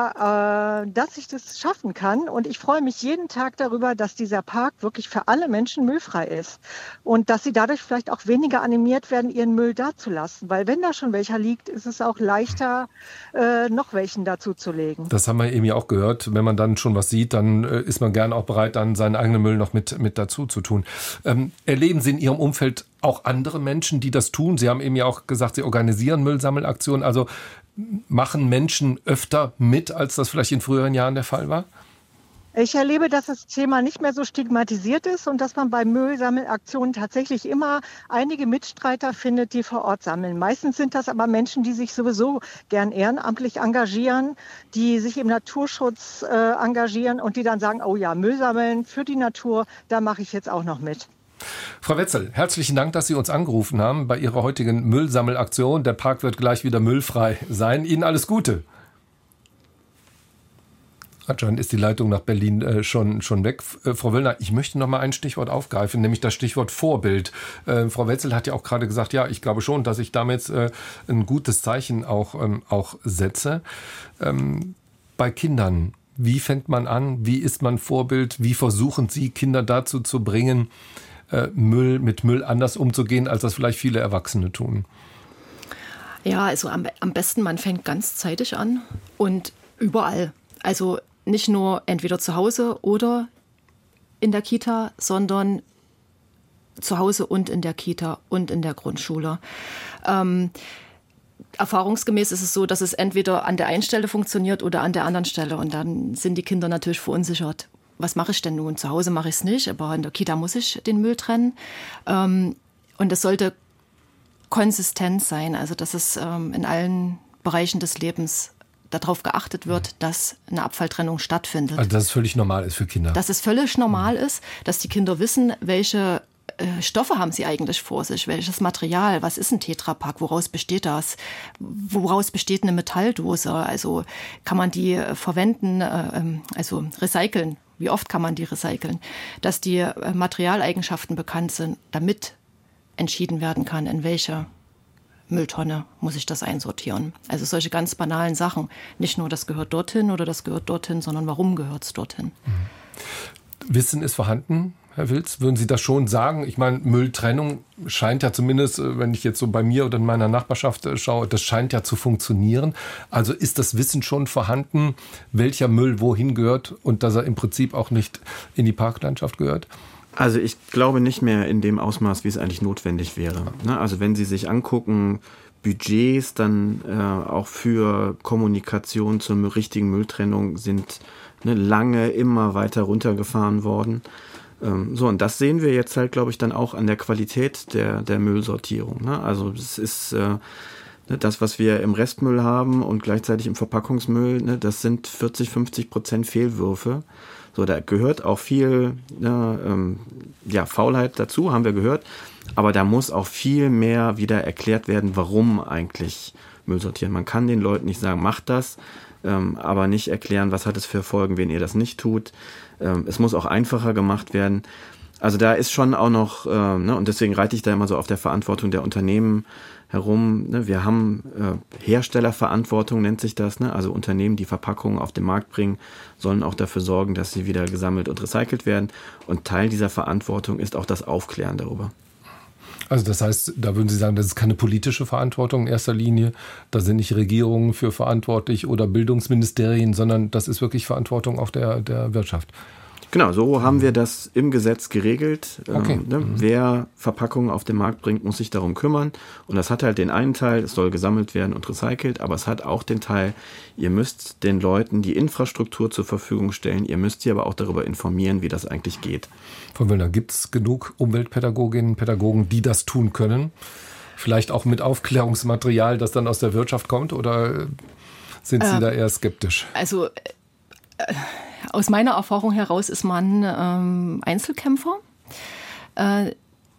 oder äh, dass ich das schaffen kann. Und ich freue mich jeden Tag darüber, dass dieser Park wirklich für alle Menschen müllfrei ist. Und dass sie dadurch vielleicht auch weniger animiert werden, ihren Müll dazulassen. Weil wenn da schon welcher liegt, ist es auch leichter, äh, noch welchen dazuzulegen. Das haben wir eben ja auch gehört. Wenn man dann schon was sieht, dann äh, ist man gern auch bereit, dann seinen eigenen Müll noch mit, mit dazu zu tun. Ähm, erleben Sie in Ihrem Umfeld auch andere Menschen, die das tun? Sie haben eben ja auch gesagt, Sie organisieren Müllsammelaktionen. Also machen Menschen öfter mit, als das vielleicht in früheren Jahren der Fall war? Ich erlebe, dass das Thema nicht mehr so stigmatisiert ist und dass man bei Müllsammelaktionen tatsächlich immer einige Mitstreiter findet, die vor Ort sammeln. Meistens sind das aber Menschen, die sich sowieso gern ehrenamtlich engagieren, die sich im Naturschutz äh, engagieren und die dann sagen, oh ja, Müll sammeln für die Natur, da mache ich jetzt auch noch mit. Frau Wetzel, herzlichen Dank, dass Sie uns angerufen haben bei Ihrer heutigen Müllsammelaktion. Der Park wird gleich wieder müllfrei sein. Ihnen alles Gute. Anscheinend ist die Leitung nach Berlin äh, schon, schon weg. Äh, Frau Wöllner, ich möchte noch mal ein Stichwort aufgreifen, nämlich das Stichwort Vorbild. Äh, Frau Wetzel hat ja auch gerade gesagt, ja, ich glaube schon, dass ich damit äh, ein gutes Zeichen auch, ähm, auch setze. Ähm, bei Kindern, wie fängt man an? Wie ist man Vorbild? Wie versuchen Sie, Kinder dazu zu bringen, Müll mit Müll anders umzugehen, als das vielleicht viele Erwachsene tun? Ja, also am, am besten, man fängt ganz zeitig an und überall. Also nicht nur entweder zu Hause oder in der Kita, sondern zu Hause und in der Kita und in der Grundschule. Ähm, erfahrungsgemäß ist es so, dass es entweder an der einen Stelle funktioniert oder an der anderen Stelle. Und dann sind die Kinder natürlich verunsichert. Was mache ich denn nun? Zu Hause mache ich es nicht, aber in der Kita muss ich den Müll trennen. Ähm, und es sollte konsistent sein, also dass es ähm, in allen Bereichen des Lebens darauf geachtet wird, dass eine Abfalltrennung stattfindet. Also dass es völlig normal ist für Kinder. Dass es völlig normal ist, dass die Kinder wissen, welche äh, Stoffe haben sie eigentlich vor sich, welches Material, was ist ein Tetrapack, woraus besteht das, woraus besteht eine Metalldose, also kann man die äh, verwenden, äh, also recyceln, wie oft kann man die recyceln, dass die äh, Materialeigenschaften bekannt sind, damit entschieden werden kann, in welche Mülltonne muss ich das einsortieren. Also solche ganz banalen Sachen. Nicht nur, das gehört dorthin oder das gehört dorthin, sondern warum gehört es dorthin. Mhm. Wissen ist vorhanden, Herr Wilz? Würden Sie das schon sagen? Ich meine, Mülltrennung scheint ja zumindest, wenn ich jetzt so bei mir oder in meiner Nachbarschaft schaue, das scheint ja zu funktionieren. Also ist das Wissen schon vorhanden, welcher Müll wohin gehört und dass er im Prinzip auch nicht in die Parklandschaft gehört? Also ich glaube nicht mehr in dem Ausmaß, wie es eigentlich notwendig wäre. Also wenn Sie sich angucken, Budgets dann äh, auch für Kommunikation zur richtigen Mülltrennung sind ne, lange immer weiter runtergefahren worden. Ähm, so, und das sehen wir jetzt halt, glaube ich, dann auch an der Qualität der, der Müllsortierung. Ne? Also es ist äh, das, was wir im Restmüll haben und gleichzeitig im Verpackungsmüll, ne, das sind vierzig, fünfzig Prozent Fehlwürfe. So, da gehört auch viel ja, ähm, ja, Faulheit dazu, haben wir gehört. Aber da muss auch viel mehr wieder erklärt werden, warum eigentlich Müll sortieren. Man kann den Leuten nicht sagen, macht das, ähm, aber nicht erklären, was hat es für Folgen, wenn ihr das nicht tut. Ähm, es muss auch einfacher gemacht werden. Also da ist schon auch noch, äh, ne, und deswegen reite ich da immer so auf der Verantwortung der Unternehmen herum. Ne? Wir haben äh, Herstellerverantwortung, nennt sich das. Ne? Also Unternehmen, die Verpackungen auf den Markt bringen, sollen auch dafür sorgen, dass sie wieder gesammelt und recycelt werden. Und Teil dieser Verantwortung ist auch das Aufklären darüber. Also das heißt, da würden Sie sagen, das ist keine politische Verantwortung in erster Linie. Da sind nicht Regierungen für verantwortlich oder Bildungsministerien, sondern das ist wirklich Verantwortung auch der, der Wirtschaft. Genau, so haben wir das im Gesetz geregelt. Okay. Ähm, ne? mhm. Wer Verpackungen auf den Markt bringt, muss sich darum kümmern. Und das hat halt den einen Teil, es soll gesammelt werden und recycelt, aber es hat auch den Teil, ihr müsst den Leuten die Infrastruktur zur Verfügung stellen, ihr müsst sie aber auch darüber informieren, wie das eigentlich geht. Frau Müller, gibt es genug Umweltpädagoginnen und Pädagogen, die das tun können? Vielleicht auch mit Aufklärungsmaterial, das dann aus der Wirtschaft kommt, oder sind Sie äh, da eher skeptisch? Also äh, aus meiner Erfahrung heraus ist man ähm, Einzelkämpfer. Äh,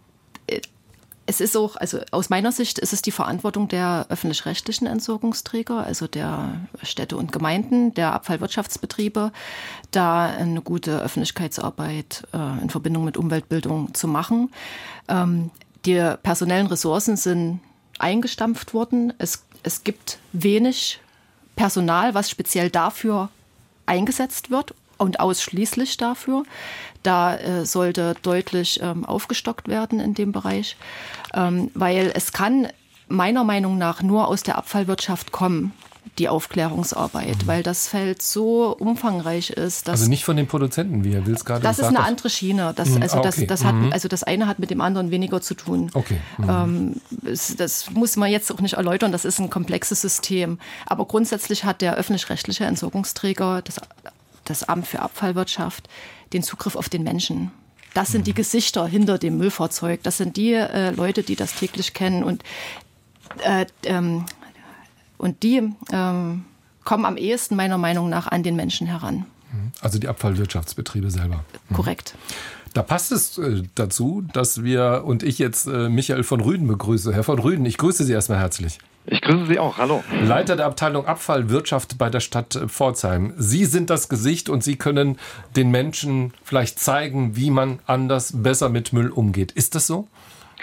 es ist auch, also aus meiner Sicht ist es die Verantwortung der öffentlich-rechtlichen Entsorgungsträger, also der Städte und Gemeinden, der Abfallwirtschaftsbetriebe, da eine gute Öffentlichkeitsarbeit äh, in Verbindung mit Umweltbildung zu machen. Ähm, die personellen Ressourcen sind eingestampft worden. Es, es gibt wenig Personal, was speziell dafür eingesetzt wird und ausschließlich dafür. Da äh, sollte deutlich ähm, aufgestockt werden in dem Bereich, ähm, weil es kann meiner Meinung nach nur aus der Abfallwirtschaft kommen, die Aufklärungsarbeit, mhm. weil das Feld so umfangreich ist. Dass also nicht von den Produzenten, wie Herr Wilz gerade Das ist gesagt eine hat. andere Schiene. Das, also, ah, okay. das, das, hat, mhm. also das eine hat mit dem anderen weniger zu tun. Okay. Mhm. Ähm, das, das muss man jetzt auch nicht erläutern, das ist ein komplexes System. Aber grundsätzlich hat der öffentlich-rechtliche Entsorgungsträger, das, das Amt für Abfallwirtschaft, den Zugriff auf den Menschen. Das sind mhm. die Gesichter hinter dem Müllfahrzeug. Das sind die äh, Leute, die das täglich kennen. Und äh, ähm, Und die ähm, kommen am ehesten meiner Meinung nach an den Menschen heran. Also die Abfallwirtschaftsbetriebe selber. Korrekt. Da passt es äh, dazu, dass wir und ich jetzt äh, Michael von Rüden begrüße. Herr von Rüden, ich grüße Sie erstmal herzlich. Ich grüße Sie auch, hallo. Leiter der Abteilung Abfallwirtschaft bei der Stadt Pforzheim. Sie sind das Gesicht und Sie können den Menschen vielleicht zeigen, wie man anders, besser mit Müll umgeht. Ist das so?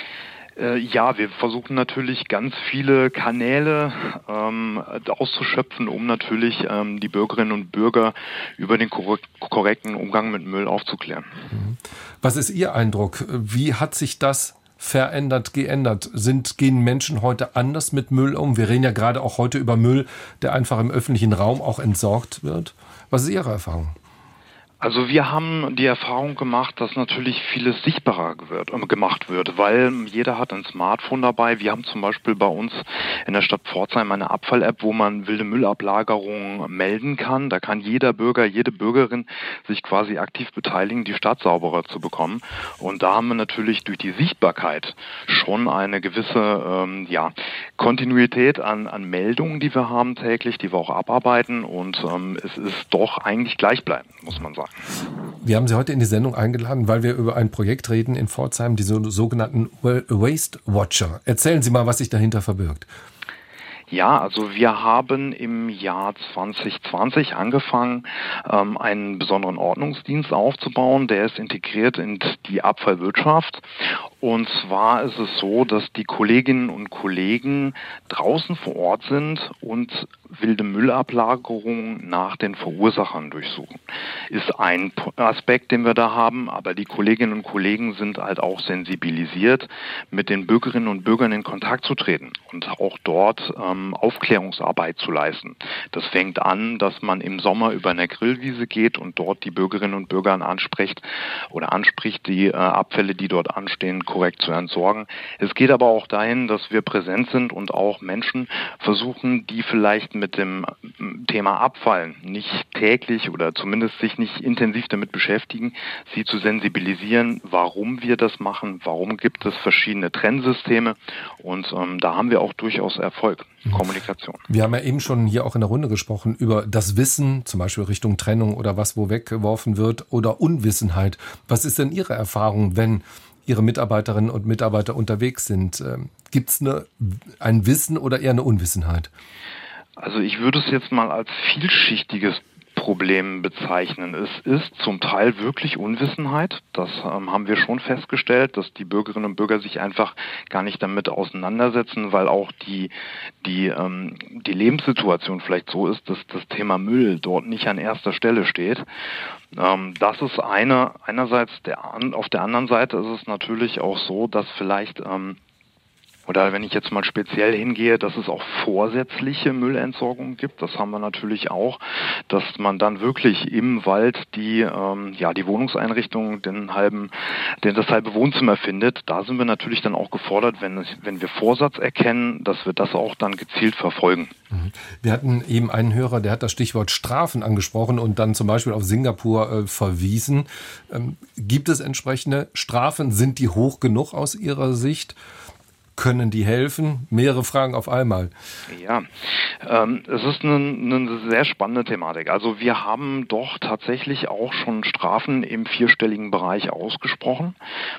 Ja, wir versuchen natürlich ganz viele Kanäle ähm, auszuschöpfen, um natürlich ähm, die Bürgerinnen und Bürger über den korrekten Umgang mit Müll aufzuklären. Was ist Ihr Eindruck? Wie hat sich das verändert, geändert? Sind, gehen Menschen heute anders mit Müll um? Wir reden ja gerade auch heute über Müll, der einfach im öffentlichen Raum auch entsorgt wird. Was ist Ihre Erfahrung? Also wir haben die Erfahrung gemacht, dass natürlich vieles sichtbarer wird, äh, gemacht wird, weil jeder hat ein Smartphone dabei. Wir haben zum Beispiel bei uns in der Stadt Pforzheim eine Abfall-App, wo man wilde Müllablagerung melden kann. Da kann jeder Bürger, jede Bürgerin sich quasi aktiv beteiligen, die Stadt sauberer zu bekommen. Und da haben wir natürlich durch die Sichtbarkeit schon eine gewisse ähm, ja, Kontinuität an, an Meldungen, die wir haben täglich, die wir auch abarbeiten. Und ähm, es ist doch eigentlich gleichbleibend, muss man sagen. Wir haben Sie heute in die Sendung eingeladen, weil wir über ein Projekt reden in Pforzheim, die so, sogenannten Waste Watcher. Erzählen Sie mal, was sich dahinter verbirgt. Ja, also wir haben im Jahr zwanzig zwanzig angefangen, ähm, einen besonderen Ordnungsdienst aufzubauen. Der ist integriert in die Abfallwirtschaft. Und zwar ist es so, dass die Kolleginnen und Kollegen draußen vor Ort sind und wilde Müllablagerungen nach den Verursachern durchsuchen. Ist ein Aspekt, den wir da haben, aber die Kolleginnen und Kollegen sind halt auch sensibilisiert, mit den Bürgerinnen und Bürgern in Kontakt zu treten und auch dort ähm, Aufklärungsarbeit zu leisten. Das fängt an, dass man im Sommer über eine Grillwiese geht und dort die Bürgerinnen und Bürger anspricht oder anspricht, die äh, Abfälle, die dort anstehen, korrekt zu entsorgen. Es geht aber auch dahin, dass wir präsent sind und auch Menschen versuchen, die vielleicht mit dem Thema Abfall nicht täglich oder zumindest sich nicht intensiv damit beschäftigen, sie zu sensibilisieren, warum wir das machen, warum gibt es verschiedene Trennsysteme und ähm, da haben wir auch durchaus Erfolg. Kommunikation. Wir haben ja eben schon hier auch in der Runde gesprochen über das Wissen, zum Beispiel Richtung Trennung oder was wo weggeworfen wird oder Unwissenheit. Was ist denn Ihre Erfahrung, wenn Ihre Mitarbeiterinnen und Mitarbeiter unterwegs sind? Gibt es eine, ein Wissen oder eher eine Unwissenheit? Also ich würde es jetzt mal als vielschichtiges Problem bezeichnen. Es ist zum Teil wirklich Unwissenheit. Das ähm, haben wir schon festgestellt, dass die Bürgerinnen und Bürger sich einfach gar nicht damit auseinandersetzen, weil auch die die ähm, die Lebenssituation vielleicht so ist, dass das Thema Müll dort nicht an erster Stelle steht. Ähm, das ist eine einerseits der auf der anderen Seite ist es natürlich auch so, dass vielleicht ähm, Oder wenn ich jetzt mal speziell hingehe, dass es auch vorsätzliche Müllentsorgung gibt. Das haben wir natürlich auch, dass man dann wirklich im Wald die ähm, ja die Wohnungseinrichtung, den halben, den das halbe Wohnzimmer findet. Da sind wir natürlich dann auch gefordert, wenn es, wenn wir Vorsatz erkennen, dass wir das auch dann gezielt verfolgen. Wir hatten eben einen Hörer, der hat das Stichwort Strafen angesprochen und dann zum Beispiel auf Singapur äh, verwiesen. Ähm, gibt es entsprechende Strafen? Sind die hoch genug aus Ihrer Sicht? Können die helfen? Mehrere Fragen auf einmal. Ja, ähm, es ist eine, eine sehr spannende Thematik. Also wir haben doch tatsächlich auch schon Strafen im vierstelligen Bereich ausgesprochen,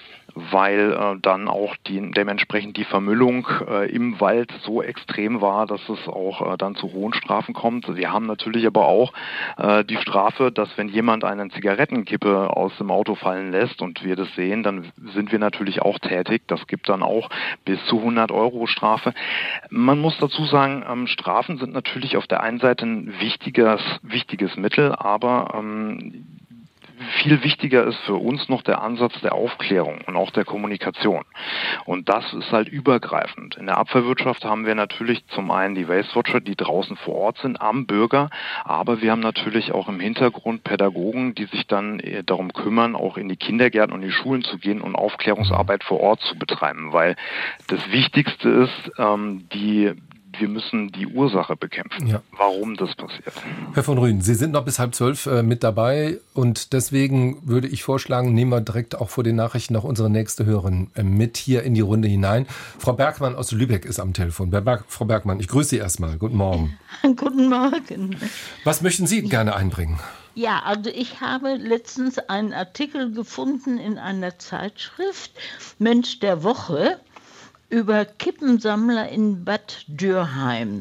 weil äh, dann auch die, dementsprechend die Vermüllung äh, im Wald so extrem war, dass es auch äh, dann zu hohen Strafen kommt. Wir haben natürlich aber auch äh, die Strafe, dass wenn jemand eine Zigarettenkippe aus dem Auto fallen lässt und wir das sehen, dann sind wir natürlich auch tätig. Das gibt dann auch bis zu hundert Euro Strafe. Man muss dazu sagen, ähm, Strafen sind natürlich auf der einen Seite ein wichtiges, wichtiges Mittel, aber ähm, viel wichtiger ist für uns noch der Ansatz der Aufklärung und auch der Kommunikation. Und das ist halt übergreifend. In der Abfallwirtschaft haben wir natürlich zum einen die Waste Watcher, die draußen vor Ort sind, am Bürger, aber wir haben natürlich auch im Hintergrund Pädagogen, die sich dann darum kümmern, auch in die Kindergärten und die Schulen zu gehen und Aufklärungsarbeit vor Ort zu betreiben, weil das Wichtigste ist, ähm, die wir müssen die Ursache bekämpfen, ja. Warum das passiert. Herr von Rühn, Sie sind noch bis halb zwölf äh, mit dabei und deswegen würde ich vorschlagen, nehmen wir direkt auch vor den Nachrichten noch unsere nächste Hörerin äh, mit hier in die Runde hinein. Frau Bergmann aus Lübeck ist am Telefon. Berg- Frau Bergmann, ich grüße Sie erstmal. Guten Morgen. Guten Morgen. Was möchten Sie gerne einbringen? Ja, also ich habe letztens einen Artikel gefunden in einer Zeitschrift, Mensch der Woche, über Kippensammler in Bad Dürrheim.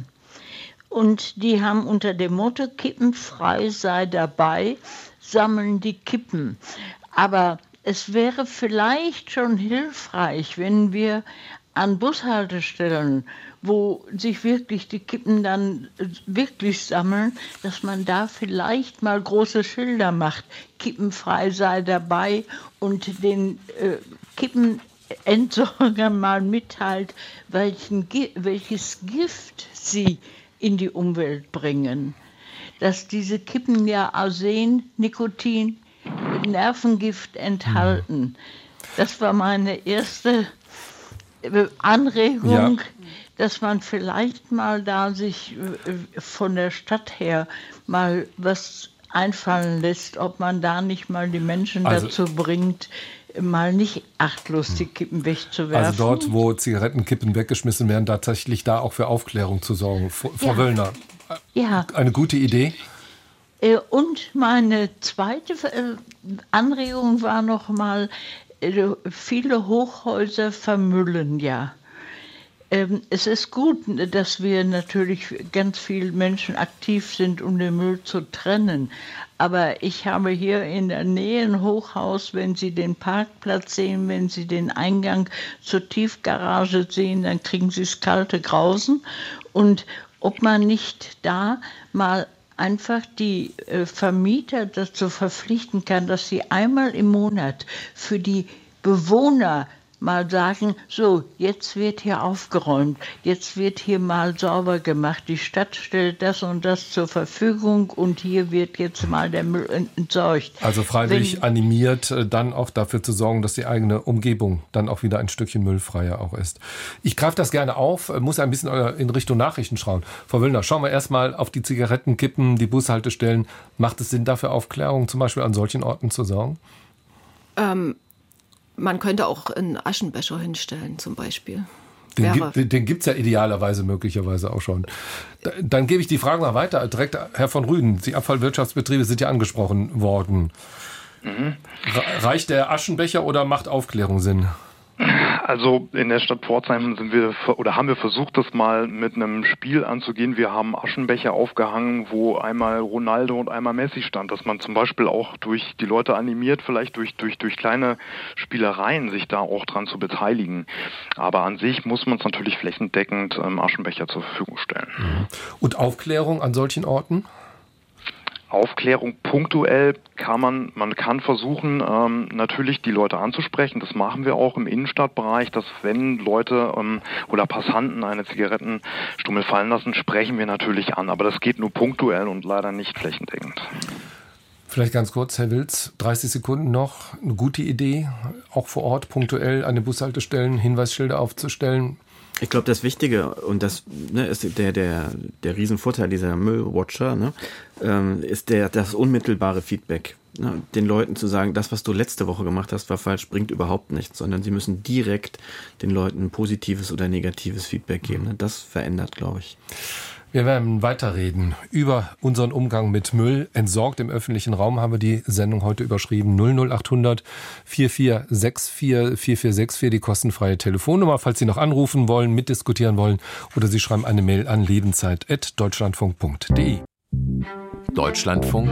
Und die haben unter dem Motto Kippenfrei sei dabei, sammeln die Kippen. Aber es wäre vielleicht schon hilfreich, wenn wir an Bushaltestellen, wo sich wirklich die Kippen dann wirklich sammeln, dass man da vielleicht mal große Schilder macht, Kippenfrei sei dabei und den äh, Kippen Entsorger mal mitteilt, welchen, welches Gift sie in die Umwelt bringen. Dass diese Kippen ja Arsen, Nikotin, Nervengift enthalten. Das war meine erste Anregung, ja. dass man vielleicht mal da sich von der Stadt her mal was einfallen lässt, ob man da nicht mal die Menschen also, dazu bringt, mal nicht achtlos die Kippen wegzuwerfen. Also dort, wo Zigarettenkippen weggeschmissen werden, tatsächlich da auch für Aufklärung zu sorgen. Frau ja. Wöllner, ja. eine gute Idee? Und meine zweite Anregung war noch mal, viele Hochhäuser vermüllen ja. Es ist gut, dass wir natürlich ganz viele Menschen aktiv sind, um den Müll zu trennen. Aber ich habe hier in der Nähe ein Hochhaus, wenn Sie den Parkplatz sehen, wenn Sie den Eingang zur Tiefgarage sehen, dann kriegen Sie das kalte Grausen. Und ob man nicht da mal einfach die äh, Vermieter dazu verpflichten kann, dass sie einmal im Monat für die Bewohner mal sagen, so, jetzt wird hier aufgeräumt, jetzt wird hier mal sauber gemacht, die Stadt stellt das und das zur Verfügung und hier wird jetzt mal der Müll entsorgt. Also freiwillig Wenn, animiert, dann auch dafür zu sorgen, dass die eigene Umgebung dann auch wieder ein Stückchen müllfreier auch ist. Ich greife das gerne auf, muss ein bisschen in Richtung Nachrichten schauen. Frau Wöllner, schauen wir erstmal auf die Zigarettenkippen, die Bushaltestellen. Macht es Sinn, dafür Aufklärung zum Beispiel an solchen Orten zu sorgen? Ähm, Man könnte auch einen Aschenbecher hinstellen zum Beispiel. Den, gibt, den gibt es ja idealerweise möglicherweise auch schon. Da, dann gebe ich die Frage mal weiter. Direkt Herr von Rüden, die Abfallwirtschaftsbetriebe sind ja angesprochen worden. Mhm. Reicht der Aschenbecher oder macht Aufklärung Sinn? Also in der Stadt Pforzheim sind wir oder haben wir versucht, das mal mit einem Spiel anzugehen. Wir haben Aschenbecher aufgehangen, wo einmal Ronaldo und einmal Messi stand, dass man zum Beispiel auch durch die Leute animiert, vielleicht durch durch durch kleine Spielereien sich da auch dran zu beteiligen. Aber an sich muss man es natürlich flächendeckend ähm, Aschenbecher zur Verfügung stellen. Und Aufklärung an solchen Orten? Aufklärung punktuell kann man, man kann versuchen, ähm, natürlich die Leute anzusprechen. Das machen wir auch im Innenstadtbereich, dass wenn Leute ähm, oder Passanten eine Zigarettenstummel fallen lassen, sprechen wir natürlich an. Aber das geht nur punktuell und leider nicht flächendeckend. Vielleicht ganz kurz, Herr Wilz, dreißig Sekunden noch. Eine gute Idee, auch vor Ort punktuell an den Bushaltestellen Hinweisschilder aufzustellen. Ich glaube, das Wichtige und das ne, ist der der der Riesenvorteil dieser Müllwatcher, ne, ähm, ist der das unmittelbare Feedback. Ne, den Leuten zu sagen, das, was du letzte Woche gemacht hast, war falsch, bringt überhaupt nichts, sondern sie müssen direkt den Leuten ein positives oder negatives Feedback geben. Ne, das verändert, glaube ich. Wir werden weiterreden über unseren Umgang mit Müll. Entsorgt im öffentlichen Raum haben wir die Sendung heute überschrieben. null null acht hundert vier vier sechs vier vier vier sechs vier, die kostenfreie Telefonnummer, falls Sie noch anrufen wollen, mitdiskutieren wollen oder Sie schreiben eine Mail an lebenszeit at deutschlandfunk punkt de. Deutschlandfunk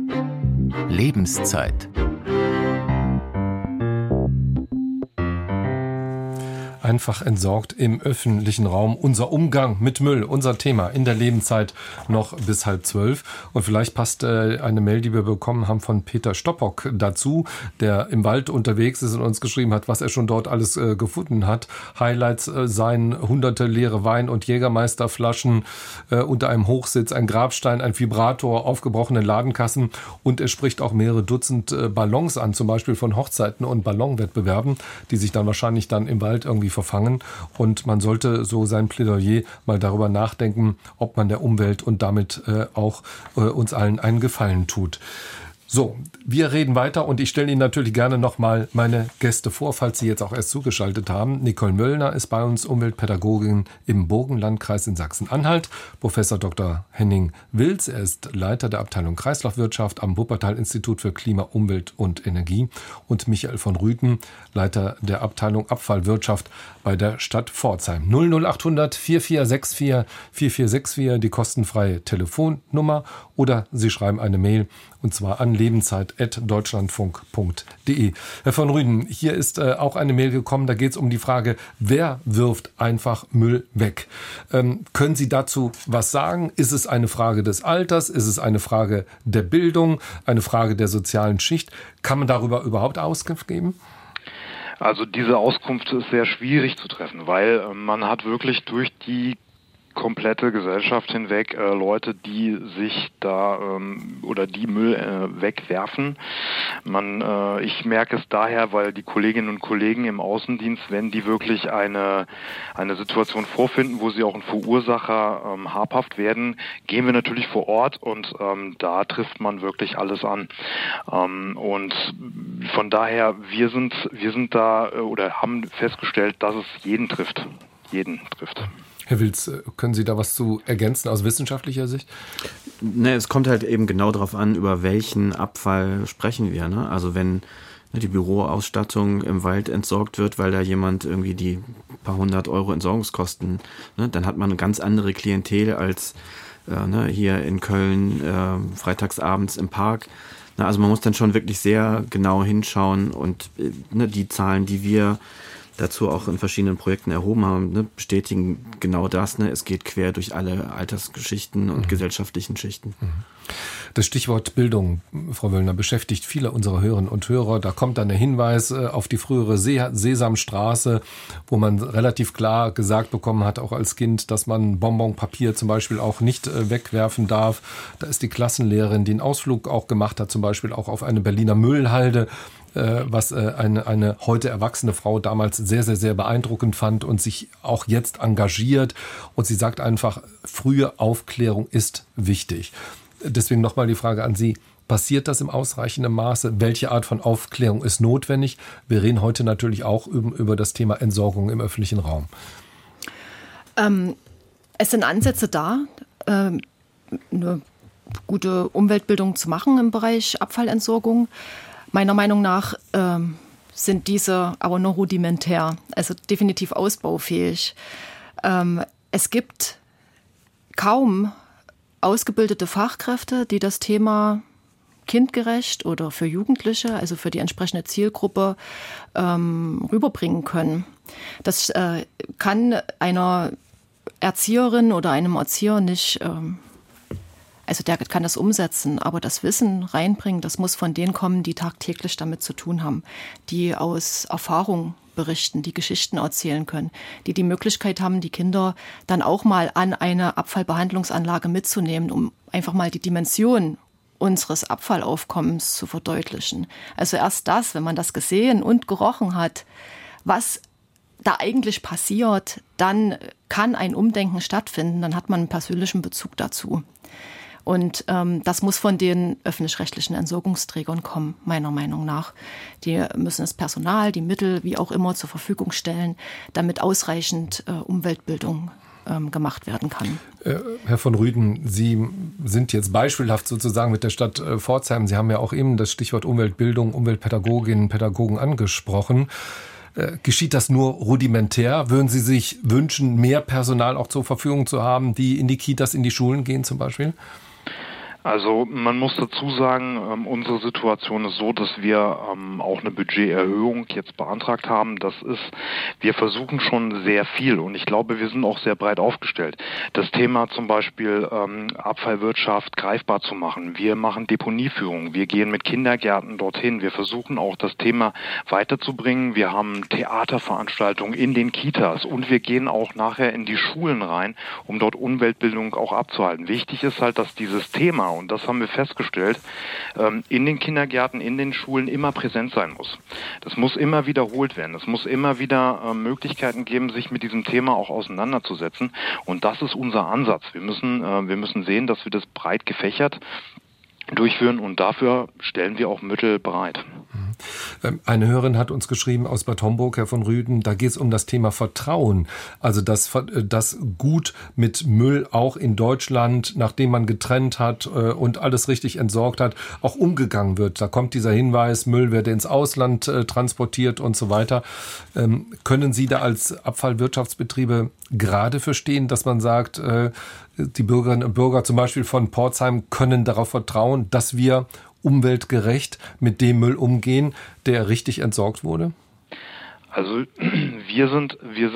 Lebenszeit. Einfach entsorgt im öffentlichen Raum. Unser Umgang mit Müll, unser Thema in der Lebenszeit noch bis halb zwölf. Und vielleicht passt äh, eine Mail, die wir bekommen haben von Peter Stoppock dazu, der im Wald unterwegs ist und uns geschrieben hat, was er schon dort alles äh, gefunden hat. Highlights äh, seien hunderte leere Wein- und Jägermeisterflaschen, äh, unter einem Hochsitz ein Grabstein, ein Vibrator, aufgebrochene Ladenkassen und er spricht auch mehrere Dutzend äh, Ballons an, zum Beispiel von Hochzeiten und Ballonwettbewerben, die sich dann wahrscheinlich dann im Wald irgendwie verfangen und man sollte so sein Plädoyer mal darüber nachdenken, ob man der Umwelt und damit äh, auch äh, uns allen einen Gefallen tut. So, wir reden weiter und ich stelle Ihnen natürlich gerne nochmal meine Gäste vor, falls Sie jetzt auch erst zugeschaltet haben. Nicole Möllner ist bei uns Umweltpädagogin im Burgenlandkreis in Sachsen-Anhalt. Professor Doktor Henning Wilz, er ist Leiter der Abteilung Kreislaufwirtschaft am Wuppertal-Institut für Klima, Umwelt und Energie. Und Michael von Rüden, Leiter der Abteilung Abfallwirtschaft bei der Stadt Pforzheim. null null acht hundert vier vier sechs vier vier vier sechs vier, die kostenfreie Telefonnummer oder Sie schreiben eine Mail und zwar an lebenszeit at deutschlandfunk punkt de. Herr von Rüden, hier ist äh, auch eine Mail gekommen, da geht es um die Frage, wer wirft einfach Müll weg? Ähm, können Sie dazu was sagen? Ist es eine Frage des Alters? Ist es eine Frage der Bildung? Eine Frage der sozialen Schicht? Kann man darüber überhaupt Auskunft geben? Also diese Auskunft ist sehr schwierig zu treffen, weil äh, man hat wirklich durch die komplette Gesellschaft hinweg äh, Leute, die sich da ähm, oder die Müll äh, wegwerfen. Man, äh, ich merke es daher, weil die Kolleginnen und Kollegen im Außendienst, wenn die wirklich eine eine Situation vorfinden, wo sie auch ein Verursacher ähm, habhaft werden, gehen wir natürlich vor Ort und ähm, da trifft man wirklich alles an. Ähm, und von daher, wir sind wir sind da äh, oder haben festgestellt, dass es jeden trifft, jeden trifft. Herr Wilz, können Sie da was zu ergänzen aus wissenschaftlicher Sicht? Ne, es kommt halt eben genau darauf an, über welchen Abfall sprechen wir. Ne? Also wenn ne, die Büroausstattung im Wald entsorgt wird, weil da jemand irgendwie die paar hundert Euro Entsorgungskosten, ne, dann hat man eine ganz andere Klientel als äh, ne, hier in Köln äh, freitagsabends im Park. Na, also man muss dann schon wirklich sehr genau hinschauen und äh, ne, die Zahlen, die wir dazu auch in verschiedenen Projekten erhoben haben, ne, bestätigen genau das. Ne? Es geht quer durch alle Altersgeschichten und mhm. gesellschaftlichen Schichten. Das Stichwort Bildung, Frau Wöllner, beschäftigt viele unserer Hörerinnen und Hörer. Da kommt dann der Hinweis auf die frühere Sesamstraße, wo man relativ klar gesagt bekommen hat, auch als Kind, dass man Bonbonpapier zum Beispiel auch nicht wegwerfen darf. Da ist die Klassenlehrerin, die einen Ausflug auch gemacht hat, zum Beispiel auch auf eine Berliner Müllhalde, was eine, eine heute erwachsene Frau damals sehr, sehr, sehr beeindruckend fand und sich auch jetzt engagiert. Und sie sagt einfach, frühe Aufklärung ist wichtig. Deswegen nochmal die Frage an Sie. Passiert das im ausreichenden Maße? Welche Art von Aufklärung ist notwendig? Wir reden heute natürlich auch über, über das Thema Entsorgung im öffentlichen Raum. Ähm, es sind Ansätze da, ähm, eine gute Umweltbildung zu machen im Bereich Abfallentsorgung. Meiner Meinung nach ähm, sind diese aber nur rudimentär, also definitiv ausbaufähig. Ähm, es gibt kaum ausgebildete Fachkräfte, die das Thema kindgerecht oder für Jugendliche, also für die entsprechende Zielgruppe, ähm, rüberbringen können. Das äh, kann einer Erzieherin oder einem Erzieher nicht, ähm, also der kann das umsetzen, aber das Wissen reinbringen, das muss von denen kommen, die tagtäglich damit zu tun haben, die aus Erfahrung berichten, die Geschichten erzählen können, die die Möglichkeit haben, die Kinder dann auch mal an eine Abfallbehandlungsanlage mitzunehmen, um einfach mal die Dimension unseres Abfallaufkommens zu verdeutlichen. Also erst das, wenn man das gesehen und gerochen hat, was da eigentlich passiert, dann kann ein Umdenken stattfinden, dann hat man einen persönlichen Bezug dazu. Und ähm, das muss von den öffentlich-rechtlichen Entsorgungsträgern kommen, meiner Meinung nach. Die müssen das Personal, die Mittel, wie auch immer, zur Verfügung stellen, damit ausreichend äh, Umweltbildung ähm, gemacht werden kann. Äh, Herr von Rüden, Sie sind jetzt beispielhaft sozusagen mit der Stadt äh, Pforzheim. Sie haben ja auch eben das Stichwort Umweltbildung, Umweltpädagoginnen, Pädagogen angesprochen. Äh, geschieht das nur rudimentär? Würden Sie sich wünschen, mehr Personal auch zur Verfügung zu haben, die in die Kitas, in die Schulen gehen zum Beispiel? Also man muss dazu sagen, ähm, unsere Situation ist so, dass wir ähm, auch eine Budgeterhöhung jetzt beantragt haben. Das ist, wir versuchen schon sehr viel und ich glaube, wir sind auch sehr breit aufgestellt. Das Thema zum Beispiel ähm, Abfallwirtschaft greifbar zu machen. Wir machen Deponieführung, wir gehen mit Kindergärten dorthin. Wir versuchen auch das Thema weiterzubringen. Wir haben Theaterveranstaltungen in den Kitas und wir gehen auch nachher in die Schulen rein, um dort Umweltbildung auch abzuhalten. Wichtig ist halt, dass dieses Thema, und das haben wir festgestellt, in den Kindergärten, in den Schulen immer präsent sein muss. Das muss immer wiederholt werden. Es muss immer wieder Möglichkeiten geben, sich mit diesem Thema auch auseinanderzusetzen. Und das ist unser Ansatz. Wir müssen, wir müssen sehen, dass wir das breit gefächert durchführen und dafür stellen wir auch Mittel bereit. Eine Hörerin hat uns geschrieben aus Bad Homburg, Herr von Rüden, da geht es um das Thema Vertrauen. Also dass das gut mit Müll auch in Deutschland, nachdem man getrennt hat und alles richtig entsorgt hat, auch umgegangen wird. Da kommt dieser Hinweis, Müll werde ins Ausland transportiert und so weiter. Können Sie da als Abfallwirtschaftsbetriebe gerade verstehen, dass man sagt, die Bürgerinnen und Bürger zum Beispiel von Pforzheim können darauf vertrauen, dass wir umweltgerecht mit dem Müll umgehen, der richtig entsorgt wurde? Also wir sind wir sind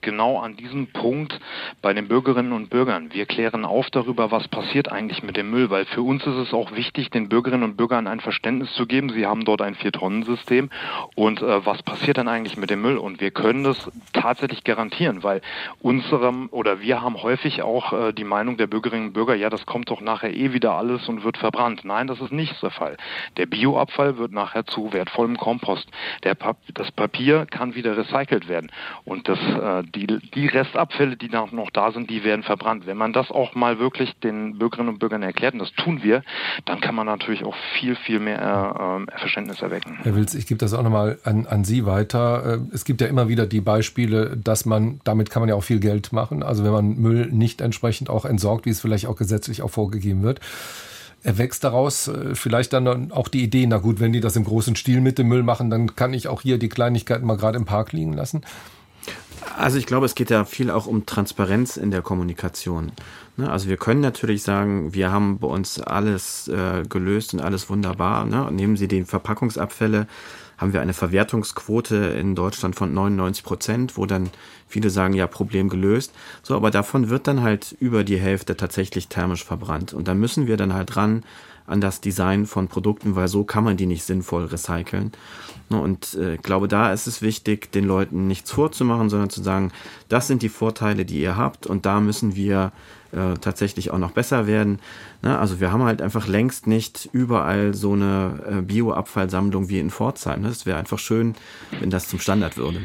genau an diesem Punkt bei den Bürgerinnen und Bürgern. Wir klären auf darüber, was passiert eigentlich mit dem Müll, weil für uns ist es auch wichtig, den Bürgerinnen und Bürgern ein Verständnis zu geben. Sie haben dort ein Vier-Tonnen-System und äh, was passiert dann eigentlich mit dem Müll? Und wir können das tatsächlich garantieren, weil unserem oder wir haben häufig auch äh, die Meinung der Bürgerinnen und Bürger, ja, das kommt doch nachher eh wieder alles und wird verbrannt. Nein, das ist nicht der Fall. Der Bioabfall wird nachher zu wertvollem Kompost. Der Pap- das Papier kann wieder recycelt werden und das, äh, die, die Restabfälle, die noch, noch da sind, die werden verbrannt. Wenn man das auch mal wirklich den Bürgerinnen und Bürgern erklärt, und das tun wir, dann kann man natürlich auch viel, viel mehr äh, äh, Verständnis erwecken. Herr Wilz, ich gebe das auch nochmal an, an Sie weiter. Es gibt ja immer wieder die Beispiele, dass man, damit kann man ja auch viel Geld machen, also wenn man Müll nicht entsprechend auch entsorgt, wie es vielleicht auch gesetzlich auch vorgegeben wird. Erwächst daraus vielleicht dann auch die Idee, na gut, wenn die das im großen Stil mit dem Müll machen, dann kann ich auch hier die Kleinigkeiten mal gerade im Park liegen lassen? Also ich glaube, es geht ja viel auch um Transparenz in der Kommunikation. Also wir können natürlich sagen, wir haben bei uns alles äh, gelöst und alles wunderbar. Ne? Nehmen Sie die Verpackungsabfälle, haben wir eine Verwertungsquote in Deutschland von neunundneunzig Prozent, wo dann viele sagen, ja, Problem gelöst. So, aber davon wird dann halt über die Hälfte tatsächlich thermisch verbrannt. Und da müssen wir dann halt ran an das Design von Produkten, weil so kann man die nicht sinnvoll recyceln. Und ich äh, glaube, da ist es wichtig, den Leuten nichts vorzumachen, sondern zu sagen, das sind die Vorteile, die ihr habt und da müssen wir äh, tatsächlich auch noch besser werden. Na, also wir haben halt einfach längst nicht überall so eine äh, Bioabfallsammlung wie in Pforzheim. Es wäre einfach schön, wenn das zum Standard würde.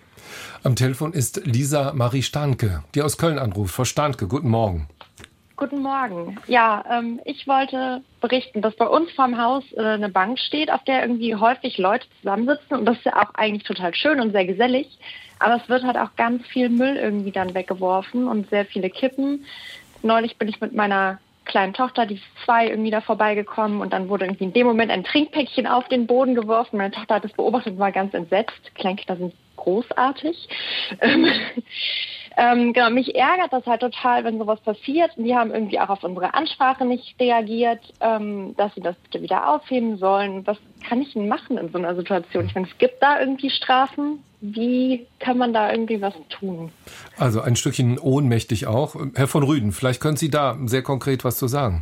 Am Telefon ist Lisa Marie Stahnke, die aus Köln anruft. Frau Stahnke, guten Morgen. Guten Morgen. Ja, ähm, ich wollte berichten, dass bei uns vorm Haus äh, eine Bank steht, auf der irgendwie häufig Leute zusammensitzen und das ist ja auch eigentlich total schön und sehr gesellig, aber es wird halt auch ganz viel Müll irgendwie dann weggeworfen und sehr viele Kippen. Neulich bin ich mit meiner kleinen Tochter, die ist zwei, irgendwie da vorbeigekommen und dann wurde irgendwie in dem Moment ein Trinkpäckchen auf den Boden geworfen. Meine Tochter hat das beobachtet und war ganz entsetzt. Kleinkinder sind großartig. Ähm, genau, mich ärgert das halt total, wenn sowas passiert. Und die haben irgendwie auch auf unsere Ansprache nicht reagiert, ähm, dass sie das bitte wieder aufheben sollen. Was kann ich denn machen in so einer Situation? Ich meine, es gibt da irgendwie Strafen. Wie kann man da irgendwie was tun? Also ein Stückchen ohnmächtig auch. Herr von Rüden, vielleicht können Sie da sehr konkret was zu sagen.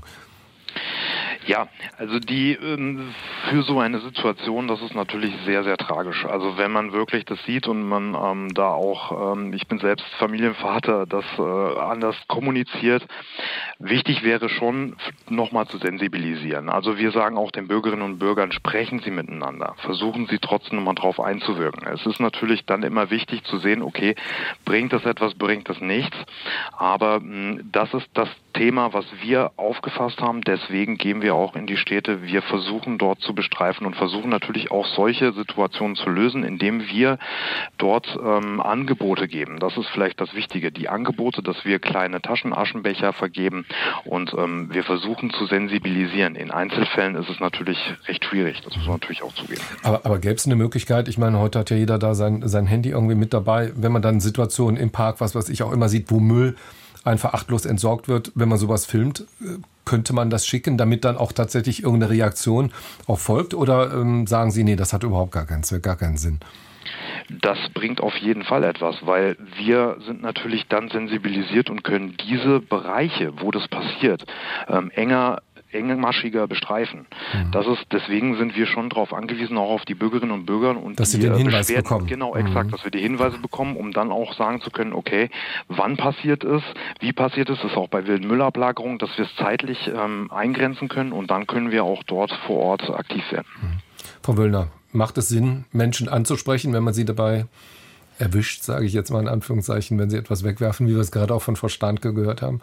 Ja, also die ähm, für so eine Situation, das ist natürlich sehr, sehr tragisch. Also wenn man wirklich das sieht und man ähm, da auch, ähm, ich bin selbst Familienvater, das äh, anders kommuniziert, wichtig wäre schon nochmal zu sensibilisieren. Also wir sagen auch den Bürgerinnen und Bürgern, sprechen Sie miteinander, versuchen Sie trotzdem nochmal drauf einzuwirken. Es ist natürlich dann immer wichtig zu sehen, okay, bringt das etwas, bringt das nichts, aber mh, das ist das Thema, was wir aufgefasst haben, deswegen gehen wir auch in die Städte. Wir versuchen dort zu bestreifen und versuchen natürlich auch solche Situationen zu lösen, indem wir dort ähm, Angebote geben. Das ist vielleicht das Wichtige, die Angebote, dass wir kleine Taschenaschenbecher vergeben und ähm, wir versuchen zu sensibilisieren. In Einzelfällen ist es natürlich recht schwierig, das muss man natürlich auch zugeben. Aber, aber gäbe es eine Möglichkeit, ich meine, heute hat ja jeder da sein, sein Handy irgendwie mit dabei, wenn man dann Situationen im Park, was weiß ich, auch immer sieht, wo Müll einfach achtlos entsorgt wird, wenn man sowas filmt, könnte man das schicken, damit dann auch tatsächlich irgendeine Reaktion auch folgt? Oder ähm, sagen Sie, nee, das hat überhaupt gar keinen Zweck, gar keinen Sinn? Das bringt auf jeden Fall etwas, weil wir sind natürlich dann sensibilisiert und können diese Bereiche, wo das passiert, ähm, enger engmaschiger bestreifen. Mhm. Das ist, deswegen sind wir schon darauf angewiesen, auch auf die Bürgerinnen und Bürger und dass die sie den Hinweis Beschwerden, bekommen. Genau, exakt, mhm. dass wir die Hinweise bekommen, um dann auch sagen zu können, okay, wann passiert es, wie passiert es, das ist auch bei wilden Müllablagerungen, dass wir es zeitlich ähm, eingrenzen können und dann können wir auch dort vor Ort aktiv werden. Mhm. Frau Wöllner, macht es Sinn, Menschen anzusprechen, wenn man sie dabei erwischt, sage ich jetzt mal in Anführungszeichen, wenn sie etwas wegwerfen, wie wir es gerade auch von Frau Stahnke gehört haben?